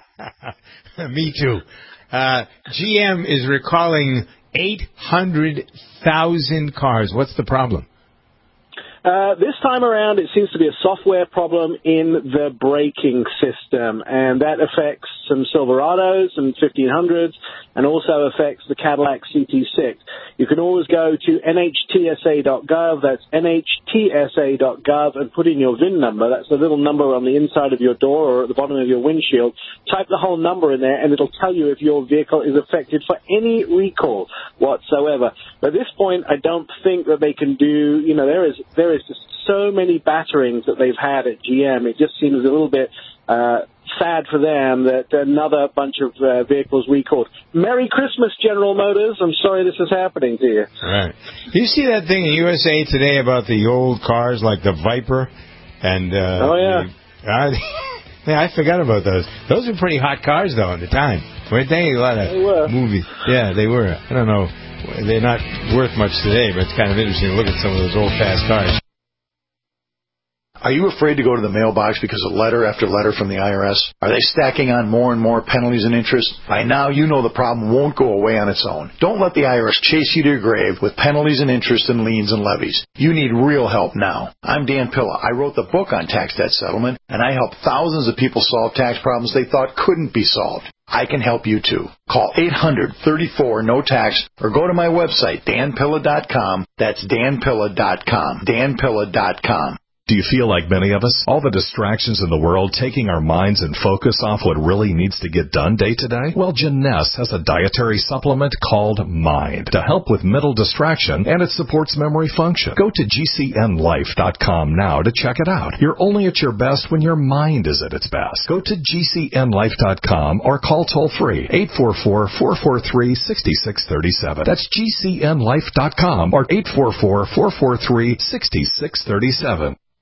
S2: Me too. Uh, G M is recalling eight hundred thousand cars. What's the problem?
S15: Uh, this time around, it seems to be a software problem in the braking system, and that affects some Silverados and fifteen hundreds, and also affects the Cadillac C T six. You can always go to N H T S A dot gov, that's N H T S A dot gov, and put in your V I N number. That's the little number on the inside of your door or at the bottom of your windshield. Type the whole number in there, and it'll tell you if your vehicle is affected for any recall whatsoever. But at this point, I don't think that they can do, you know, there is there is just so many batterings that they've had at G M. It just seems a little bit uh, sad for them that another bunch of uh, vehicles recalled. Merry Christmas, General Motors. I'm sorry this is happening to you.
S2: Right. You see that thing in U S A Today about the old cars like the Viper? And uh,
S15: Oh, yeah.
S2: the- uh, yeah, I forgot about those. Those were pretty hot cars, though, at the time. Weren't they? A lot of
S15: They were.
S2: movies. Yeah, they were. I don't know. They're not worth much today, but it's kind of interesting to look at some of those old fast cars.
S16: Are you afraid to go to the mailbox because of letter after letter from the I R S? Are they stacking on more and more penalties and interest? By now, you know the problem won't go away on its own. Don't let the I R S chase you to your grave with penalties and interest and liens and levies. You need real help now. I'm Dan Pilla. I wrote the book on tax debt settlement, and I help thousands of people solve tax problems they thought couldn't be solved. I can help you too. Call eight hundred, thirty-four, no tax or go to my website, dan pilla dot com. That's dan pilla dot com. dan pilla dot com.
S8: Do you feel like many of us? All the distractions in the world taking our minds and focus off what really needs to get done day to day? Well, Jeunesse has a dietary supplement called Mind to help with mental distraction, and it supports memory function. Go to G C N life dot com now to check it out. You're only at your best when your mind is at its best. Go to G C N life dot com or call toll free eight four four, four four three, six six three seven. That's G C N life dot com or eight four four, four four three, six six three seven.